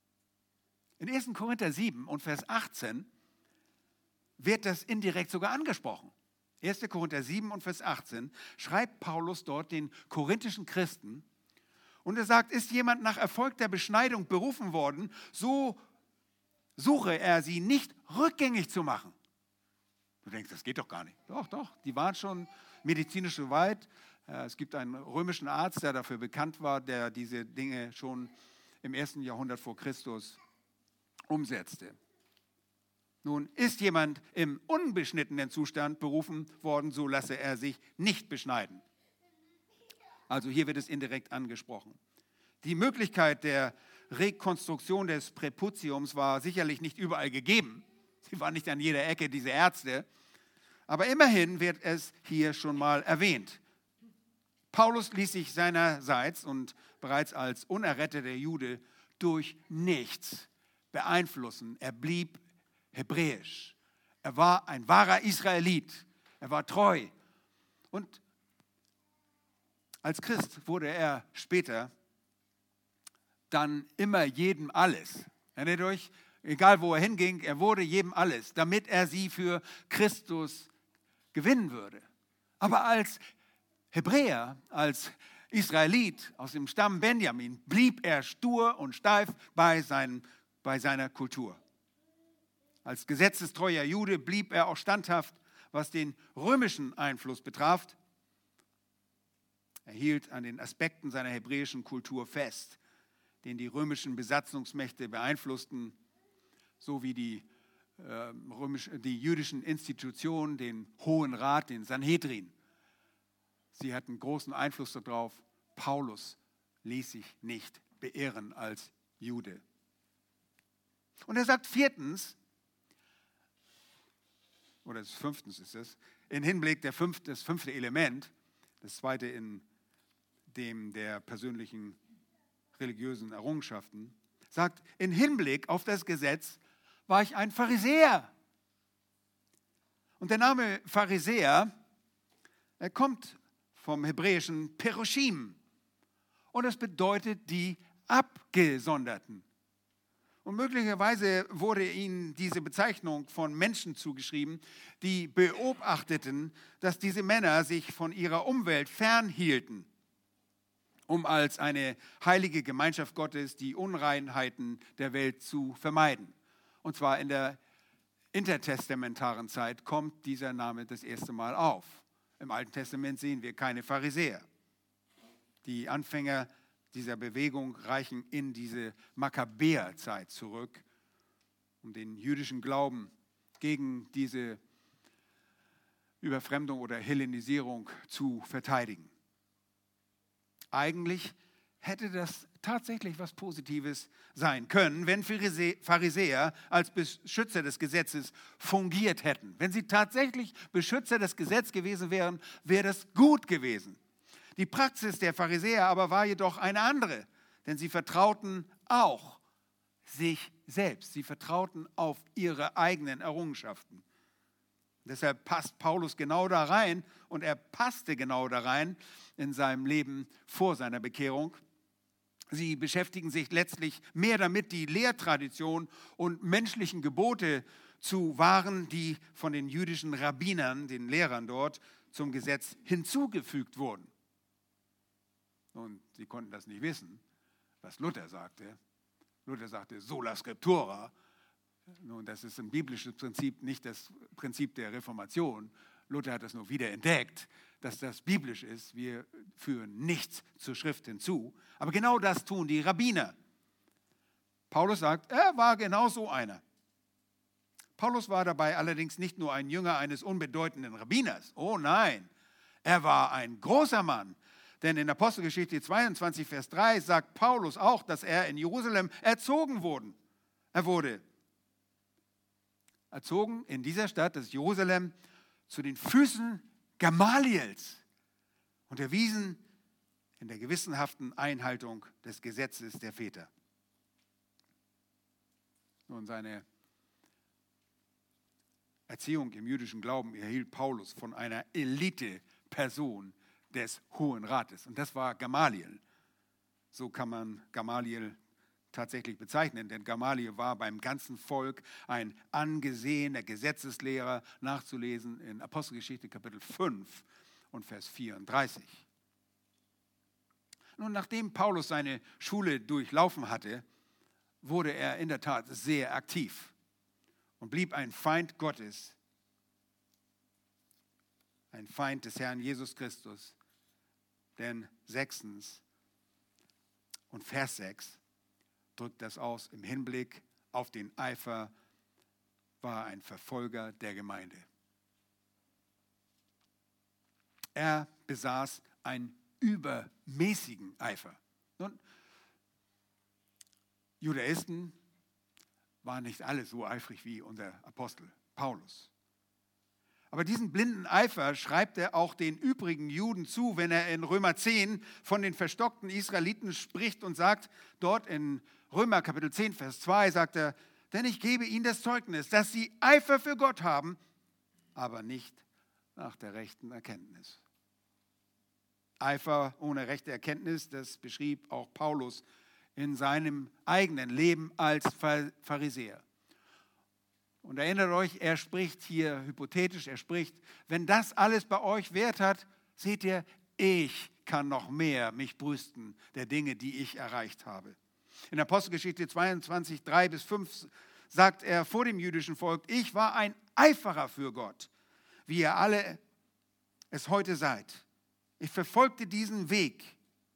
S1: In ersten Korinther sieben und Vers achtzehn wird das indirekt sogar angesprochen. ersten Korinther sieben und Vers achtzehn schreibt Paulus dort den korinthischen Christen und er sagt, ist jemand nach erfolgter Beschneidung berufen worden, so suche er sie nicht rückgängig zu machen. Du denkst, das geht doch gar nicht. Doch, doch, die waren schon medizinisch so weit. Es gibt einen römischen Arzt, der dafür bekannt war, der diese Dinge schon im ersten Jahrhundert vor Christus umsetzte. Nun, ist jemand im unbeschnittenen Zustand berufen worden, so lasse er sich nicht beschneiden. Also hier wird es indirekt angesprochen. Die Möglichkeit der Rekonstruktion des Präputiums war sicherlich nicht überall gegeben. Sie waren nicht an jeder Ecke, diese Ärzte. Aber immerhin wird es hier schon mal erwähnt. Paulus ließ sich seinerseits und bereits als unerretteter Jude durch nichts beeinflussen. Er blieb hebräisch. Er war ein wahrer Israelit. Er war treu. Und als Christ wurde er später dann immer jedem alles. Erinnert euch? Egal wo er hinging, er wurde jedem alles, damit er sie für Christus gewinnen würde. Aber als Hebräer, als Israelit aus dem Stamm Benjamin, blieb er stur und steif bei, seinem, bei seiner Kultur. Als gesetzestreuer Jude blieb er auch standhaft, was den römischen Einfluss betraf. Er hielt an den Aspekten seiner hebräischen Kultur fest, den die römischen Besatzungsmächte beeinflussten, sowie die, äh, römisch, die jüdischen Institutionen, den Hohen Rat, den Sanhedrin. Sie hatten großen Einfluss darauf. Paulus ließ sich nicht beirren als Jude. Und er sagt viertens, oder fünftens ist es, im Hinblick der fünfte, das fünfte Element, das zweite in dem der persönlichen religiösen Errungenschaften, sagt, im Hinblick auf das Gesetz war ich ein Pharisäer. Und der Name Pharisäer, er kommt vom hebräischen Perushim. Und das bedeutet die Abgesonderten. Und möglicherweise wurde ihnen diese Bezeichnung von Menschen zugeschrieben, die beobachteten, dass diese Männer sich von ihrer Umwelt fernhielten, um als eine heilige Gemeinschaft Gottes die Unreinheiten der Welt zu vermeiden. Und zwar in der intertestamentaren Zeit kommt dieser Name das erste Mal auf. Im Alten Testament sehen wir keine Pharisäer. Die Anfänger dieser Bewegung reichen in diese Makkabäerzeit zurück, um den jüdischen Glauben gegen diese Überfremdung oder Hellenisierung zu verteidigen. Eigentlich hätte das tatsächlich was Positives sein können, wenn Pharisäer als Beschützer des Gesetzes fungiert hätten. Wenn sie tatsächlich Beschützer des Gesetzes gewesen wären, wäre das gut gewesen. Die Praxis der Pharisäer aber war jedoch eine andere, denn sie vertrauten auch sich selbst. Sie vertrauten auf ihre eigenen Errungenschaften. Deshalb passt Paulus genau da rein und er passte genau da rein in seinem Leben vor seiner Bekehrung. Sie beschäftigen sich letztlich mehr damit, die Lehrtradition und menschlichen Gebote zu wahren, die von den jüdischen Rabbinern, den Lehrern dort, zum Gesetz hinzugefügt wurden. Und sie konnten das nicht wissen, was Luther sagte. Luther sagte sola scriptura. Nun, das ist ein biblisches Prinzip, nicht das Prinzip der Reformation. Luther hat das nur wieder entdeckt, dass das biblisch ist. Wir führen nichts zur Schrift hinzu. Aber genau das tun die Rabbiner. Paulus sagt, er war genau so einer. Paulus war dabei allerdings nicht nur ein Jünger eines unbedeutenden Rabbiners. Oh nein, er war ein großer Mann. Denn in Apostelgeschichte zweiundzwanzig, Vers drei sagt Paulus auch, dass er in Jerusalem erzogen wurde. Er wurde erzogen in dieser Stadt, das ist Jerusalem, zu den Füßen Gamaliels und erwiesen in der gewissenhaften Einhaltung des Gesetzes der Väter. Nun, seine Erziehung im jüdischen Glauben erhielt Paulus von einer Elite-Person des Hohen Rates. Und das war Gamaliel. So kann man Gamaliel tatsächlich bezeichnen, denn Gamaliel war beim ganzen Volk ein angesehener Gesetzeslehrer, nachzulesen in Apostelgeschichte Kapitel fünf und Vers vierunddreißig. Nun, nachdem Paulus seine Schule durchlaufen hatte, wurde er in der Tat sehr aktiv und blieb ein Feind Gottes, ein Feind des Herrn Jesus Christus. Denn sechstens und Vers sechs drückt das aus, im Hinblick auf den Eifer war ein Verfolger der Gemeinde. Er besaß einen übermäßigen Eifer. Nun, Judaisten waren nicht alle so eifrig wie unser Apostel Paulus. Aber diesen blinden Eifer schreibt er auch den übrigen Juden zu, wenn er in Römer zehn von den verstockten Israeliten spricht und sagt, dort in Römer Kapitel zehn, Vers zwei, sagt er, denn ich gebe ihnen das Zeugnis, dass sie Eifer für Gott haben, aber nicht nach der rechten Erkenntnis. Eifer ohne rechte Erkenntnis, das beschrieb auch Paulus in seinem eigenen Leben als Pharisäer. Und erinnert euch, er spricht hier hypothetisch, er spricht, wenn das alles bei euch Wert hat, seht ihr, ich kann noch mehr mich brüsten der Dinge, die ich erreicht habe. In Apostelgeschichte zweiundzwanzig, drei bis fünf sagt er vor dem jüdischen Volk, ich war ein Eiferer für Gott, wie ihr alle es heute seid. Ich verfolgte diesen Weg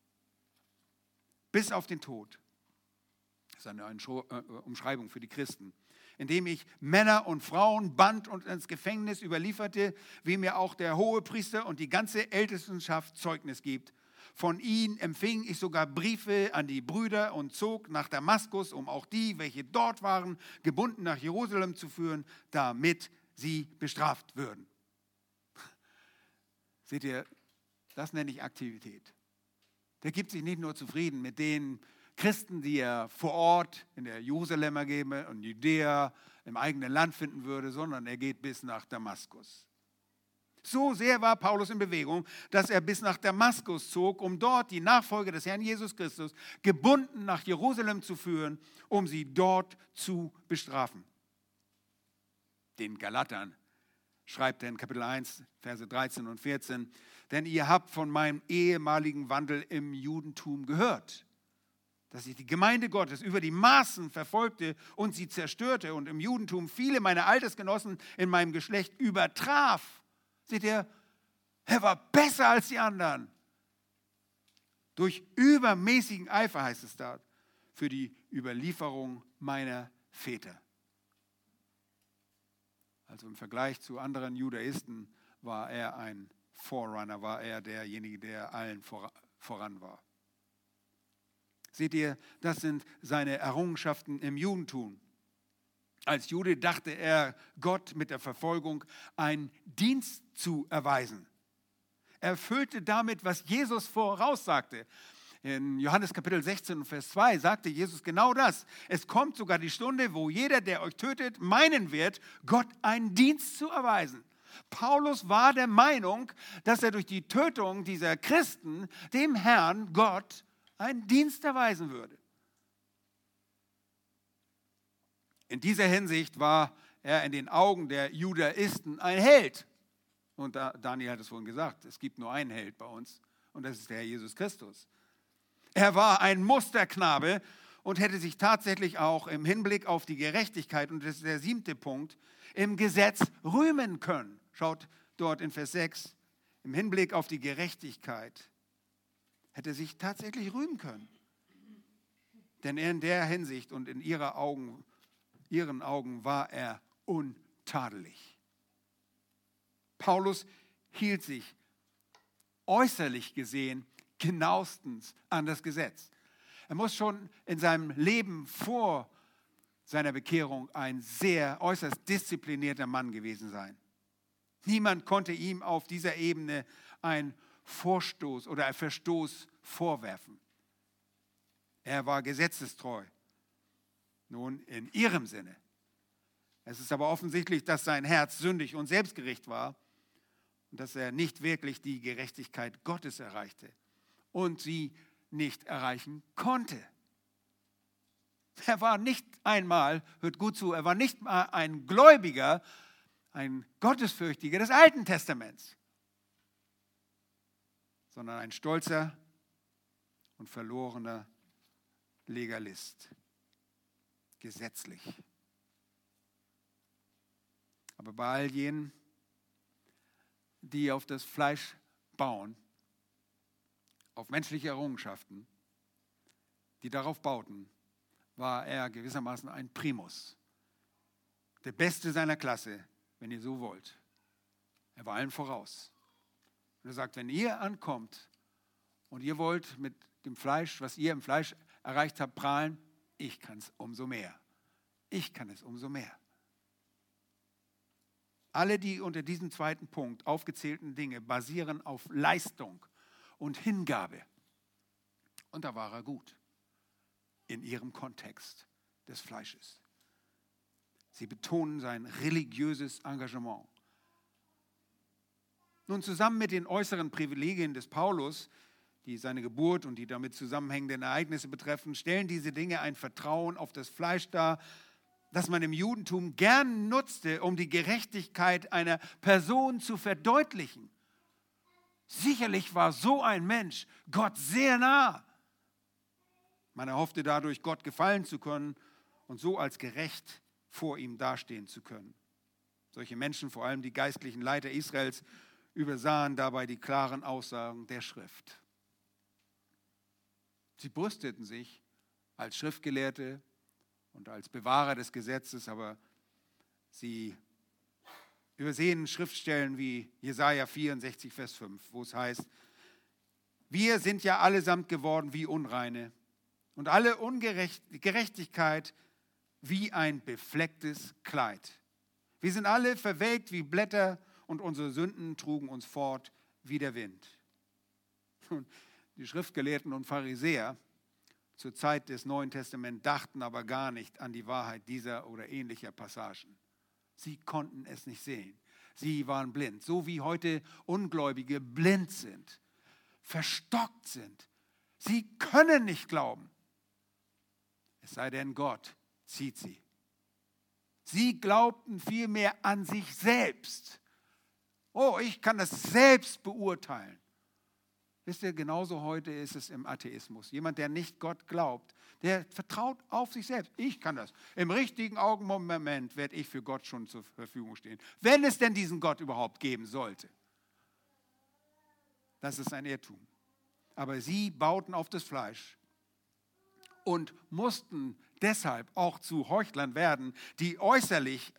S1: bis auf den Tod. Das ist eine Umschreibung für die Christen. Indem ich Männer und Frauen band und ins Gefängnis überlieferte, wie mir auch der Hohepriester und die ganze Ältestenschaft Zeugnis gibt. Von ihnen empfing ich sogar Briefe an die Brüder und zog nach Damaskus, um auch die, welche dort waren, gebunden nach Jerusalem zu führen, damit sie bestraft würden. Seht ihr, das nenne ich Aktivität. Der gibt sich nicht nur zufrieden mit den Christen, die er vor Ort in der Jerusalemer Gegend und Judäa im eigenen Land finden würde, sondern er geht bis nach Damaskus. So sehr war Paulus in Bewegung, dass er bis nach Damaskus zog, um dort die Nachfolger des Herrn Jesus Christus gebunden nach Jerusalem zu führen, um sie dort zu bestrafen. Den Galatern schreibt er in Kapitel eins, Verse dreizehn und vierzehn, denn ihr habt von meinem ehemaligen Wandel im Judentum gehört, dass ich die Gemeinde Gottes über die Maßen verfolgte und sie zerstörte und im Judentum viele meiner Altersgenossen in meinem Geschlecht übertraf. Seht ihr, er war besser als die anderen. Durch übermäßigen Eifer, heißt es da, für die Überlieferung meiner Väter. Also im Vergleich zu anderen Judaisten war er ein Forerunner, war er derjenige, der allen voran war. Seht ihr, das sind seine Errungenschaften im Judentum. Als Jude dachte er, Gott mit der Verfolgung einen Dienst zu erweisen. Er erfüllte damit, was Jesus voraussagte. In Johannes Kapitel sechzehn, Vers zwei sagte Jesus genau das. Es kommt sogar die Stunde, wo jeder, der euch tötet, meinen wird, Gott einen Dienst zu erweisen. Paulus war der Meinung, dass er durch die Tötung dieser Christen dem Herrn Gott einen Dienst erweisen würde. In dieser Hinsicht war er in den Augen der Judaisten ein Held. Und Daniel hat es vorhin gesagt, es gibt nur einen Held bei uns und das ist der Herr Jesus Christus. Er war ein Musterknabe und hätte sich tatsächlich auch im Hinblick auf die Gerechtigkeit, und das ist der siebte Punkt, im Gesetz rühmen können. Schaut dort in Vers sechs, im Hinblick auf die Gerechtigkeit hätte sich tatsächlich rühmen können. Denn in der Hinsicht und in ihrer Augen, ihren Augen war er untadelig. Paulus hielt sich äußerlich gesehen genauestens an das Gesetz. Er muss schon in seinem Leben vor seiner Bekehrung ein sehr äußerst disziplinierter Mann gewesen sein. Niemand konnte ihm auf dieser Ebene einen Vorstoß oder einen Verstoß vorwerfen. Er war gesetzestreu. Nun, in ihrem Sinne. Es ist aber offensichtlich, dass sein Herz sündig und selbstgerecht war und dass er nicht wirklich die Gerechtigkeit Gottes erreichte und sie nicht erreichen konnte. Er war nicht einmal, hört gut zu, er war nicht mal ein Gläubiger, ein Gottesfürchtiger des Alten Testaments, sondern ein stolzer und verlorener Legalist, gesetzlich. Aber bei all jenen, die auf das Fleisch bauen, auf menschliche Errungenschaften, die darauf bauten, war er gewissermaßen ein Primus. Der Beste seiner Klasse, wenn ihr so wollt. Er war allen voraus. Und er sagt, wenn ihr ankommt und ihr wollt mit dem Fleisch, was ihr im Fleisch erreicht habt, prahlen, ich kann es umso mehr. Ich kann es umso mehr. Alle die unter diesem zweiten Punkt aufgezählten Dinge basieren auf Leistung und Hingabe. Und da war er gut in ihrem Kontext des Fleisches. Sie betonen sein religiöses Engagement. Nun, zusammen mit den äußeren Privilegien des Paulus, die seine Geburt und die damit zusammenhängenden Ereignisse betreffen, stellen diese Dinge ein Vertrauen auf das Fleisch dar, das man im Judentum gern nutzte, um die Gerechtigkeit einer Person zu verdeutlichen. Sicherlich war so ein Mensch Gott sehr nah. Man erhoffte dadurch, Gott gefallen zu können und so als gerecht vor ihm dastehen zu können. Solche Menschen, vor allem die geistlichen Leiter Israels, übersahen dabei die klaren Aussagen der Schrift. Sie brüsteten sich als Schriftgelehrte und als Bewahrer des Gesetzes, aber sie übersehen Schriftstellen wie Jesaja vierundsechzig, Vers fünf, wo es heißt, wir sind ja allesamt geworden wie Unreine und alle Ungerechtigkeit wie ein beflecktes Kleid. Wir sind alle verwelkt wie Blätter und unsere Sünden trugen uns fort wie der Wind. Die Schriftgelehrten und Pharisäer zur Zeit des Neuen Testaments dachten aber gar nicht an die Wahrheit dieser oder ähnlicher Passagen. Sie konnten es nicht sehen. Sie waren blind, so wie heute Ungläubige blind sind, verstockt sind. Sie können nicht glauben. Es sei denn, Gott zieht sie. Sie glaubten vielmehr an sich selbst. Oh, ich kann das selbst beurteilen. Wisst ihr, genauso heute ist es im Atheismus. Jemand, der nicht Gott glaubt, der vertraut auf sich selbst. Ich kann das. Im richtigen Augenmoment werde ich für Gott schon zur Verfügung stehen. Wenn es denn diesen Gott überhaupt geben sollte. Das ist ein Irrtum. Aber sie bauten auf das Fleisch und mussten deshalb auch zu Heuchlern werden, die äußerlich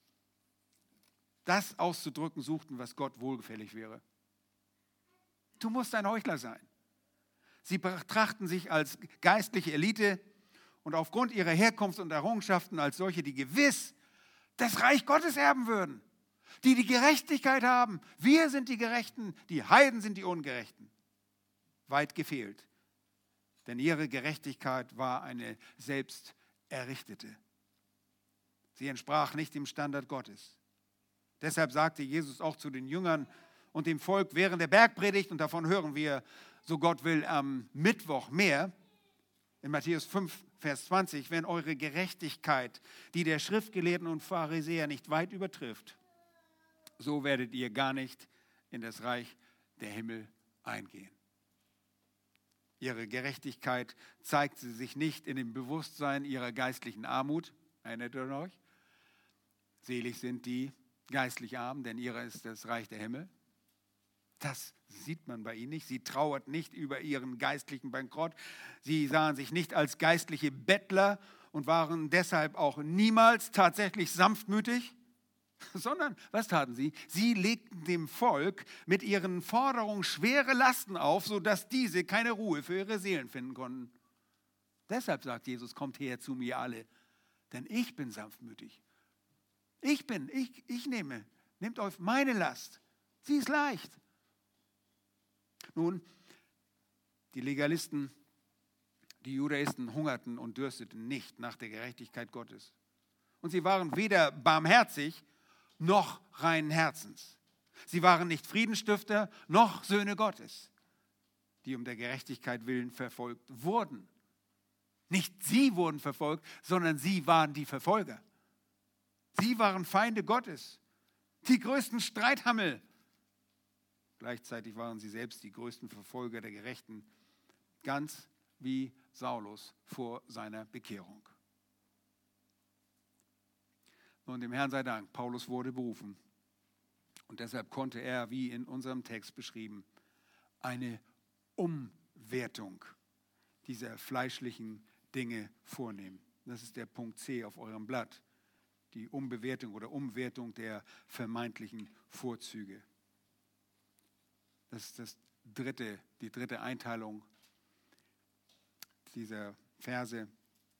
S1: das auszudrücken suchten, was Gott wohlgefällig wäre. Du musst ein Heuchler sein. Sie betrachten sich als geistliche Elite und aufgrund ihrer Herkunft und Errungenschaften als solche, die gewiss das Reich Gottes erben würden, die die Gerechtigkeit haben. Wir sind die Gerechten, die Heiden sind die Ungerechten. Weit gefehlt, denn ihre Gerechtigkeit war eine selbst errichtete. Sie entsprach nicht dem Standard Gottes. Deshalb sagte Jesus auch zu den Jüngern und dem Volk während der Bergpredigt, und davon hören wir, so Gott will, am Mittwoch mehr, in Matthäus fünf, Vers zwanzig, wenn eure Gerechtigkeit, die der Schriftgelehrten und Pharisäer nicht weit übertrifft, so werdet ihr gar nicht in das Reich der Himmel eingehen. Ihre Gerechtigkeit zeigt sie sich nicht in dem Bewusstsein ihrer geistlichen Armut. Erinnert ihr euch? Selig sind die geistlich Armen, denn ihrer ist das Reich der Himmel. Das sieht man bei ihnen nicht. Sie trauert nicht über ihren geistlichen Bankrott. Sie sahen sich nicht als geistliche Bettler und waren deshalb auch niemals tatsächlich sanftmütig, sondern, was taten sie? Sie legten dem Volk mit ihren Forderungen schwere Lasten auf, sodass diese keine Ruhe für ihre Seelen finden konnten. Deshalb sagt Jesus, kommt her zu mir alle, denn ich bin sanftmütig. Ich bin, ich, ich nehme, nehmt auf meine Last. Sie ist leicht. Nun, die Legalisten, die Judaisten hungerten und dürsteten nicht nach der Gerechtigkeit Gottes. Und sie waren weder barmherzig noch reinen Herzens. Sie waren nicht Friedensstifter noch Söhne Gottes, die um der Gerechtigkeit willen verfolgt wurden. Nicht sie wurden verfolgt, sondern sie waren die Verfolger. Sie waren Feinde Gottes, die größten Streithammel. Gleichzeitig waren sie selbst die größten Verfolger der Gerechten, ganz wie Saulus vor seiner Bekehrung. Und dem Herrn sei Dank, Paulus wurde berufen. Und deshalb konnte er, wie in unserem Text beschrieben, eine Umwertung dieser fleischlichen Dinge vornehmen. Das ist der Punkt C auf eurem Blatt. Die Umbewertung oder Umwertung der vermeintlichen Vorzüge. Das ist das dritte, die dritte Einteilung dieser Verse.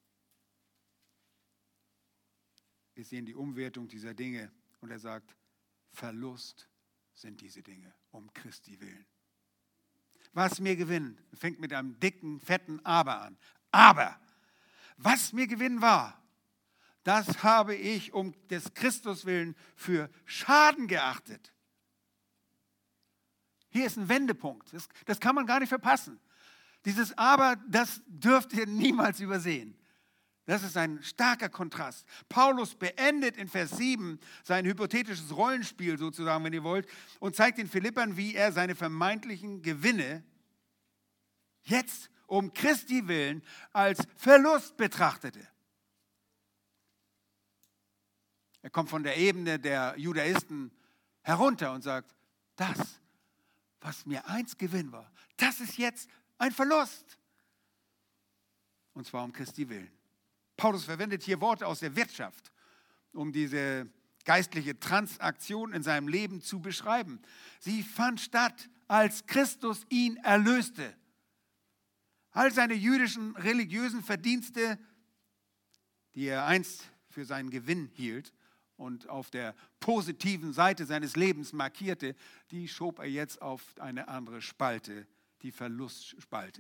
S1: Wir sehen die Umwertung dieser Dinge und er sagt, Verlust sind diese Dinge, um Christi willen. Was mir Gewinn, fängt mit einem dicken, fetten Aber an. Aber, was mir Gewinn war, das habe ich um des Christus willen für Schaden geachtet. Hier ist ein Wendepunkt. Das, das kann man gar nicht verpassen. Dieses Aber, das dürft ihr niemals übersehen. Das ist ein starker Kontrast. Paulus beendet in Vers sieben sein hypothetisches Rollenspiel sozusagen, wenn ihr wollt, und zeigt den Philippern, wie er seine vermeintlichen Gewinne jetzt um Christi willen als Verlust betrachtete. Er kommt von der Ebene der Judaisten herunter und sagt, das, was mir einst Gewinn war, das ist jetzt ein Verlust. Und zwar um Christi willen. Paulus verwendet hier Worte aus der Wirtschaft, um diese geistliche Transaktion in seinem Leben zu beschreiben. Sie fand statt, als Christus ihn erlöste. All seine jüdischen religiösen Verdienste, die er einst für seinen Gewinn hielt und auf der positiven Seite seines Lebens markierte, die schob er jetzt auf eine andere Spalte, die Verlustspalte.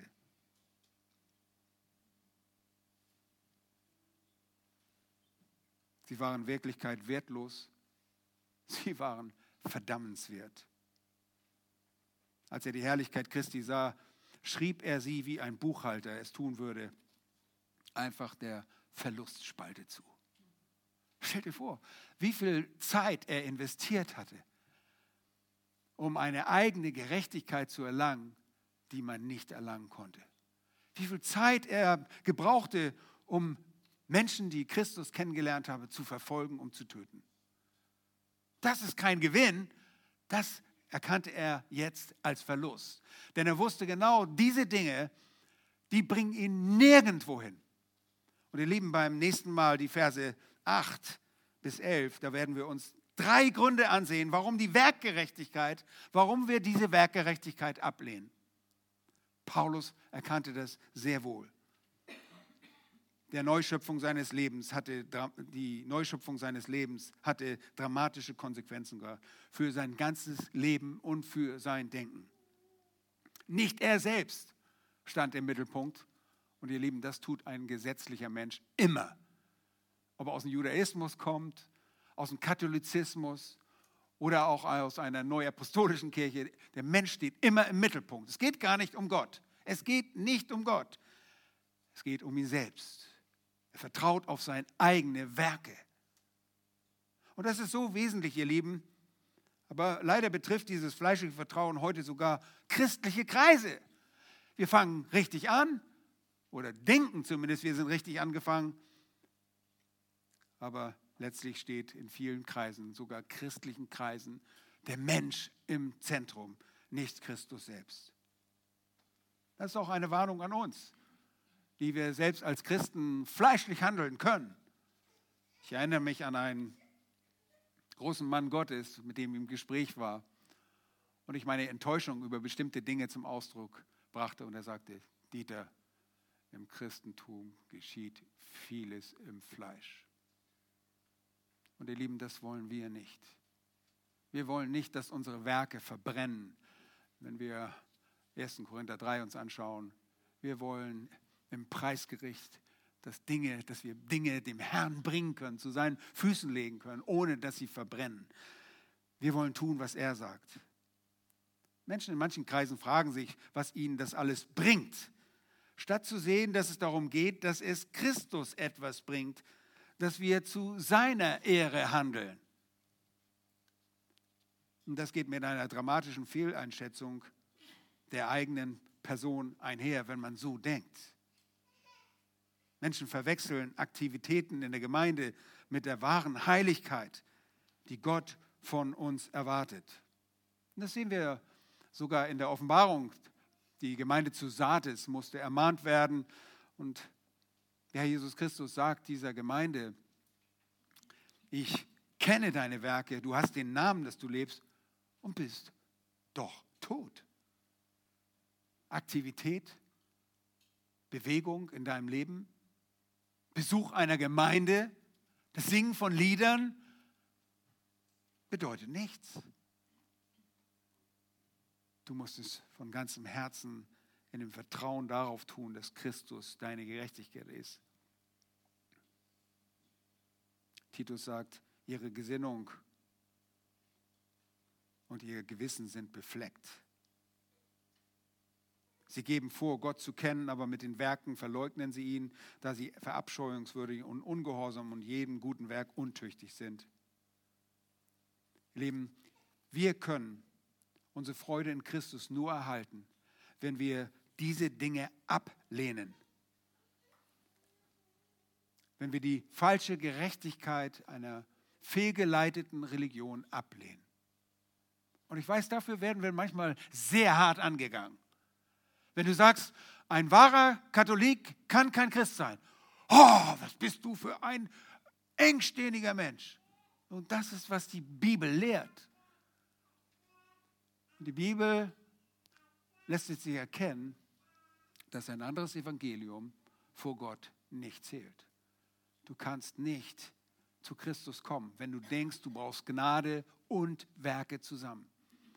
S1: Sie waren in Wirklichkeit wertlos. Sie waren verdammenswert. Als er die Herrlichkeit Christi sah, schrieb er sie, wie ein Buchhalter es tun würde, einfach der Verlustspalte zu. Stell dir vor, wie viel Zeit er investiert hatte, um eine eigene Gerechtigkeit zu erlangen, die man nicht erlangen konnte. Wie viel Zeit er gebrauchte, um Menschen, die Christus kennengelernt haben, zu verfolgen, um zu töten. Das ist kein Gewinn, das erkannte er jetzt als Verlust. Denn er wusste genau, diese Dinge, die bringen ihn nirgendwo hin. Und ihr Lieben, beim nächsten Mal die Verse acht bis elf, da werden wir uns drei Gründe ansehen, warum die Werkgerechtigkeit, warum wir diese Werkgerechtigkeit ablehnen. Paulus erkannte das sehr wohl. Der Neuschöpfung seines Lebens hatte, die Neuschöpfung seines Lebens hatte dramatische Konsequenzen gehabt für sein ganzes Leben und für sein Denken. Nicht er selbst stand im Mittelpunkt. Und ihr Lieben, das tut ein gesetzlicher Mensch immer. Ob er aus dem Judaismus kommt, aus dem Katholizismus oder auch aus einer neuapostolischen Kirche, der Mensch steht immer im Mittelpunkt. Es geht gar nicht um Gott. Es geht nicht um Gott. Es geht um ihn selbst. Er vertraut auf seine eigenen Werke. Und das ist so wesentlich, ihr Lieben. Aber leider betrifft dieses fleischliche Vertrauen heute sogar christliche Kreise. Wir fangen richtig an oder denken zumindest, wir sind richtig angefangen. Aber letztlich steht in vielen Kreisen, sogar christlichen Kreisen, der Mensch im Zentrum, nicht Christus selbst. Das ist auch eine Warnung an uns, die wir selbst als Christen fleischlich handeln können. Ich erinnere mich an einen großen Mann Gottes, mit dem ich im Gespräch war und ich meine Enttäuschung über bestimmte Dinge zum Ausdruck brachte und er sagte, Dieter, im Christentum geschieht vieles im Fleisch. Und ihr Lieben, das wollen wir nicht. Wir wollen nicht, dass unsere Werke verbrennen, wenn wir ersten Korinther drei uns anschauen. Wir wollen im Preisgericht, dass, Dinge, dass wir Dinge dem Herrn bringen können, zu seinen Füßen legen können, ohne dass sie verbrennen. Wir wollen tun, was er sagt. Menschen in manchen Kreisen fragen sich, was ihnen das alles bringt, statt zu sehen, dass es darum geht, dass es Christus etwas bringt, dass wir zu seiner Ehre handeln. Und das geht mit einer dramatischen Fehleinschätzung der eigenen Person einher, wenn man so denkt. Menschen verwechseln Aktivitäten in der Gemeinde mit der wahren Heiligkeit, die Gott von uns erwartet. Und das sehen wir sogar in der Offenbarung. Die Gemeinde zu Sardes musste ermahnt werden. Und der Herr Jesus Christus sagt dieser Gemeinde, ich kenne deine Werke, du hast den Namen, dass du lebst und bist doch tot. Aktivität, Bewegung in deinem Leben, Besuch einer Gemeinde, das Singen von Liedern, bedeutet nichts. Du musst es von ganzem Herzen in dem Vertrauen darauf tun, dass Christus deine Gerechtigkeit ist. Titus sagt, ihre Gesinnung und ihr Gewissen sind befleckt. Sie geben vor, Gott zu kennen, aber mit den Werken verleugnen sie ihn, da sie verabscheuungswürdig und ungehorsam und jedem guten Werk untüchtig sind. Ihr Lieben, wir können unsere Freude in Christus nur erhalten, wenn wir diese Dinge ablehnen. Wenn wir die falsche Gerechtigkeit einer fehlgeleiteten Religion ablehnen. Und ich weiß, dafür werden wir manchmal sehr hart angegangen. Wenn du sagst, ein wahrer Katholik kann kein Christ sein. Oh, was bist du für ein engstirniger Mensch. Und das ist, was die Bibel lehrt. Und die Bibel lässt sich erkennen, dass ein anderes Evangelium vor Gott nicht zählt. Du kannst nicht zu Christus kommen, wenn du denkst, du brauchst Gnade und Werke zusammen.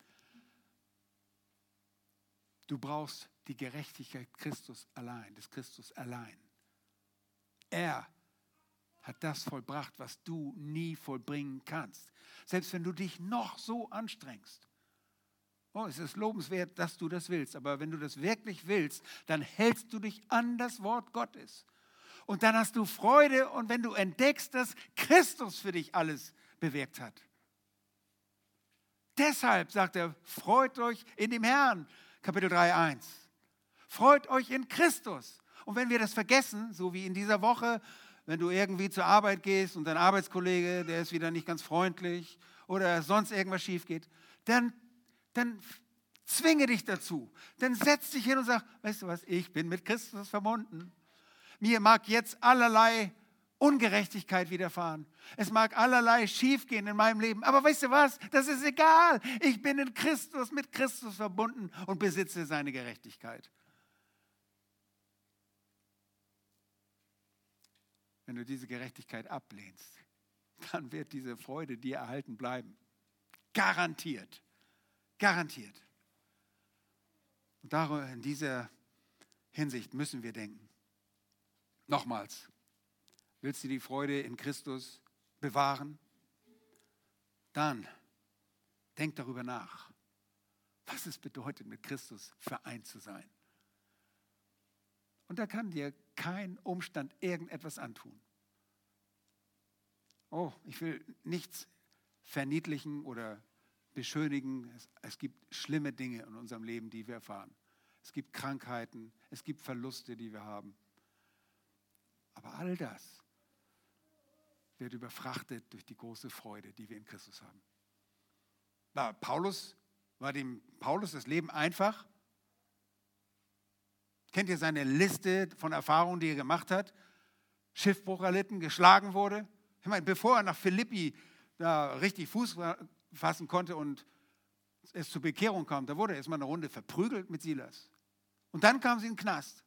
S1: Du brauchst die Gerechtigkeit Christus allein, des Christus allein. Er hat das vollbracht, was du nie vollbringen kannst. Selbst wenn du dich noch so anstrengst. Oh, es ist lobenswert, dass du das willst. Aber wenn du das wirklich willst, dann hältst du dich an das Wort Gottes. Und dann hast du Freude. Und wenn du entdeckst, dass Christus für dich alles bewirkt hat. Deshalb sagt er, freut euch in dem Herrn. Kapitel drei, eins. Freut euch in Christus. Und wenn wir das vergessen, so wie in dieser Woche, wenn du irgendwie zur Arbeit gehst und dein Arbeitskollege, der ist wieder nicht ganz freundlich oder sonst irgendwas schief geht, dann, dann zwinge dich dazu. Dann setz dich hin und sag, weißt du was, ich bin mit Christus verbunden. Mir mag jetzt allerlei Ungerechtigkeit widerfahren. Es mag allerlei schiefgehen in meinem Leben. Aber weißt du was? Das ist egal. Ich bin in Christus, mit Christus verbunden und besitze seine Gerechtigkeit. Wenn du diese Gerechtigkeit ablehnst, dann wird diese Freude dir erhalten bleiben. Garantiert. Garantiert. Und darüber, in dieser Hinsicht müssen wir denken. Nochmals. Willst du die Freude in Christus bewahren? Dann denk darüber nach, was es bedeutet, mit Christus vereint zu sein. Und da kann dir kein Umstand irgendetwas antun. Oh, ich will nichts verniedlichen oder beschönigen. Es, es gibt schlimme Dinge in unserem Leben, die wir erfahren. Es gibt Krankheiten, es gibt Verluste, die wir haben. Aber all das wird überfrachtet durch die große Freude, die wir in Christus haben. War Paulus, war dem Paulus das Leben einfach? Kennt ihr seine Liste von Erfahrungen, die er gemacht hat? Schiffbruch erlitten, geschlagen wurde. Ich meine, bevor er nach Philippi da richtig Fuß fassen konnte und es zur Bekehrung kam, da wurde er erstmal eine Runde verprügelt mit Silas. Und dann kam sie in den Knast.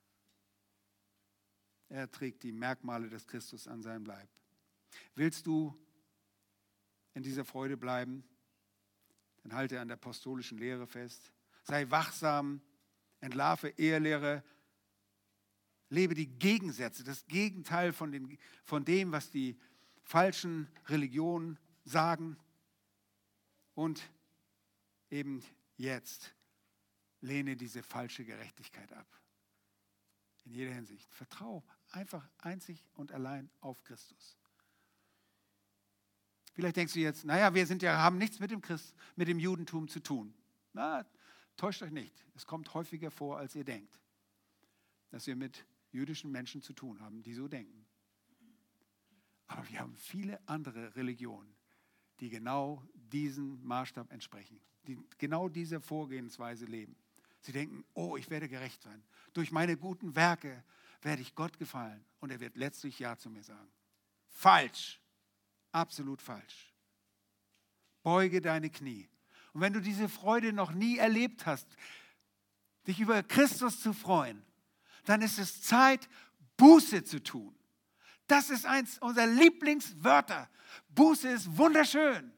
S1: Er trägt die Merkmale des Christus an seinem Leib. Willst du in dieser Freude bleiben? Dann halte an der apostolischen Lehre fest. Sei wachsam, entlarve Ehelehre, lebe die Gegensätze, das Gegenteil von, den, von dem, was die falschen Religionen sagen. Und eben jetzt lehne diese falsche Gerechtigkeit ab. In jeder Hinsicht. Vertrau einfach einzig und allein auf Christus. Vielleicht denkst du jetzt, naja, wir sind ja, haben nichts mit dem Christ, mit dem Judentum zu tun. Na, täuscht euch nicht. Es kommt häufiger vor, als ihr denkt, dass wir mit jüdischen Menschen zu tun haben, die so denken. Aber wir haben viele andere Religionen, die genau diesem Maßstab entsprechen, die genau diese Vorgehensweise leben. Sie denken, oh, ich werde gerecht sein. Durch meine guten Werke werde ich Gott gefallen. Und er wird letztlich Ja zu mir sagen. Falsch. Absolut falsch. Beuge deine Knie. Und wenn du diese Freude noch nie erlebt hast, dich über Christus zu freuen, dann ist es Zeit, Buße zu tun. Das ist eins unserer Lieblingswörter. Buße ist wunderschön.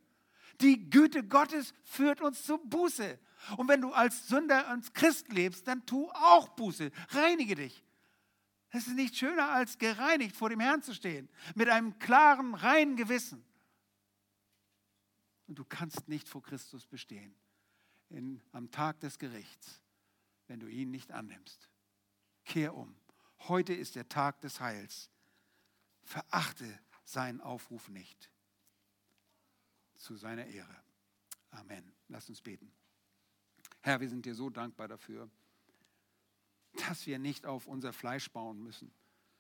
S1: Die Güte Gottes führt uns zur Buße. Und wenn du als Sünder, als Christ lebst, dann tu auch Buße. Reinige dich. Es ist nicht schöner, als gereinigt vor dem Herrn zu stehen. Mit einem klaren, reinen Gewissen. Und du kannst nicht vor Christus bestehen. In, am Tag des Gerichts, wenn du ihn nicht annimmst. Kehr um. Heute ist der Tag des Heils. Verachte seinen Aufruf nicht. Zu seiner Ehre. Amen. Lass uns beten. Herr, wir sind dir so dankbar dafür, dass wir nicht auf unser Fleisch bauen müssen.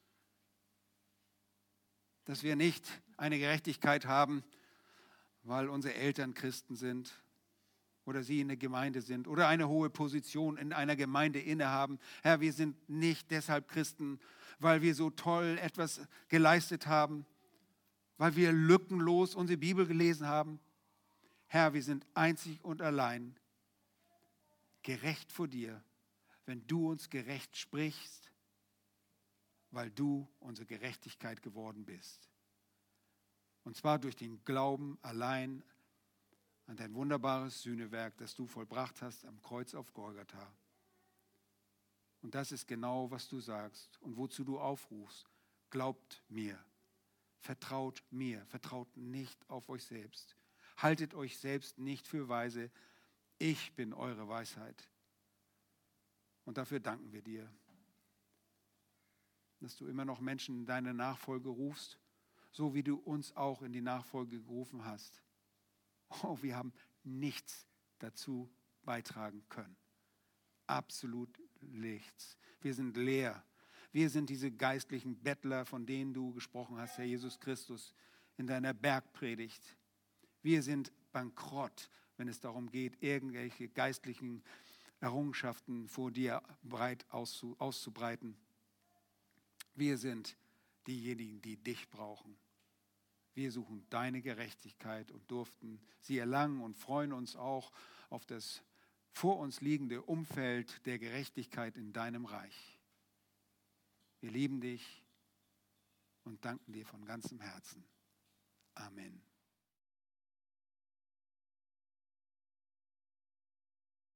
S1: Dass wir nicht eine Gerechtigkeit haben, weil unsere Eltern Christen sind oder sie in der Gemeinde sind oder eine hohe Position in einer Gemeinde innehaben. Herr, wir sind nicht deshalb Christen, weil wir so toll etwas geleistet haben, weil wir lückenlos unsere Bibel gelesen haben. Herr, wir sind einzig und allein gerecht vor dir, wenn du uns gerecht sprichst, weil du unsere Gerechtigkeit geworden bist. Und zwar durch den Glauben allein an dein wunderbares Sühnewerk, das du vollbracht hast am Kreuz auf Golgatha. Und das ist genau, was du sagst und wozu du aufrufst. Glaubt mir, vertraut mir, vertraut nicht auf euch selbst. Haltet euch selbst nicht für weise. Ich bin eure Weisheit. Und dafür danken wir dir, dass du immer noch Menschen in deine Nachfolge rufst, so wie du uns auch in die Nachfolge gerufen hast. Oh, wir haben nichts dazu beitragen können. Absolut nichts. Wir sind leer. Wir sind diese geistlichen Bettler, von denen du gesprochen hast, Herr Jesus Christus, in deiner Bergpredigt. Wir sind bankrott, wenn es darum geht, irgendwelche geistlichen Errungenschaften vor dir breit auszubreiten. Wir sind diejenigen, die dich brauchen. Wir suchen deine Gerechtigkeit und durften sie erlangen und freuen uns auch auf das vor uns liegende Umfeld der Gerechtigkeit in deinem Reich. Wir lieben dich und danken dir von ganzem Herzen. Amen.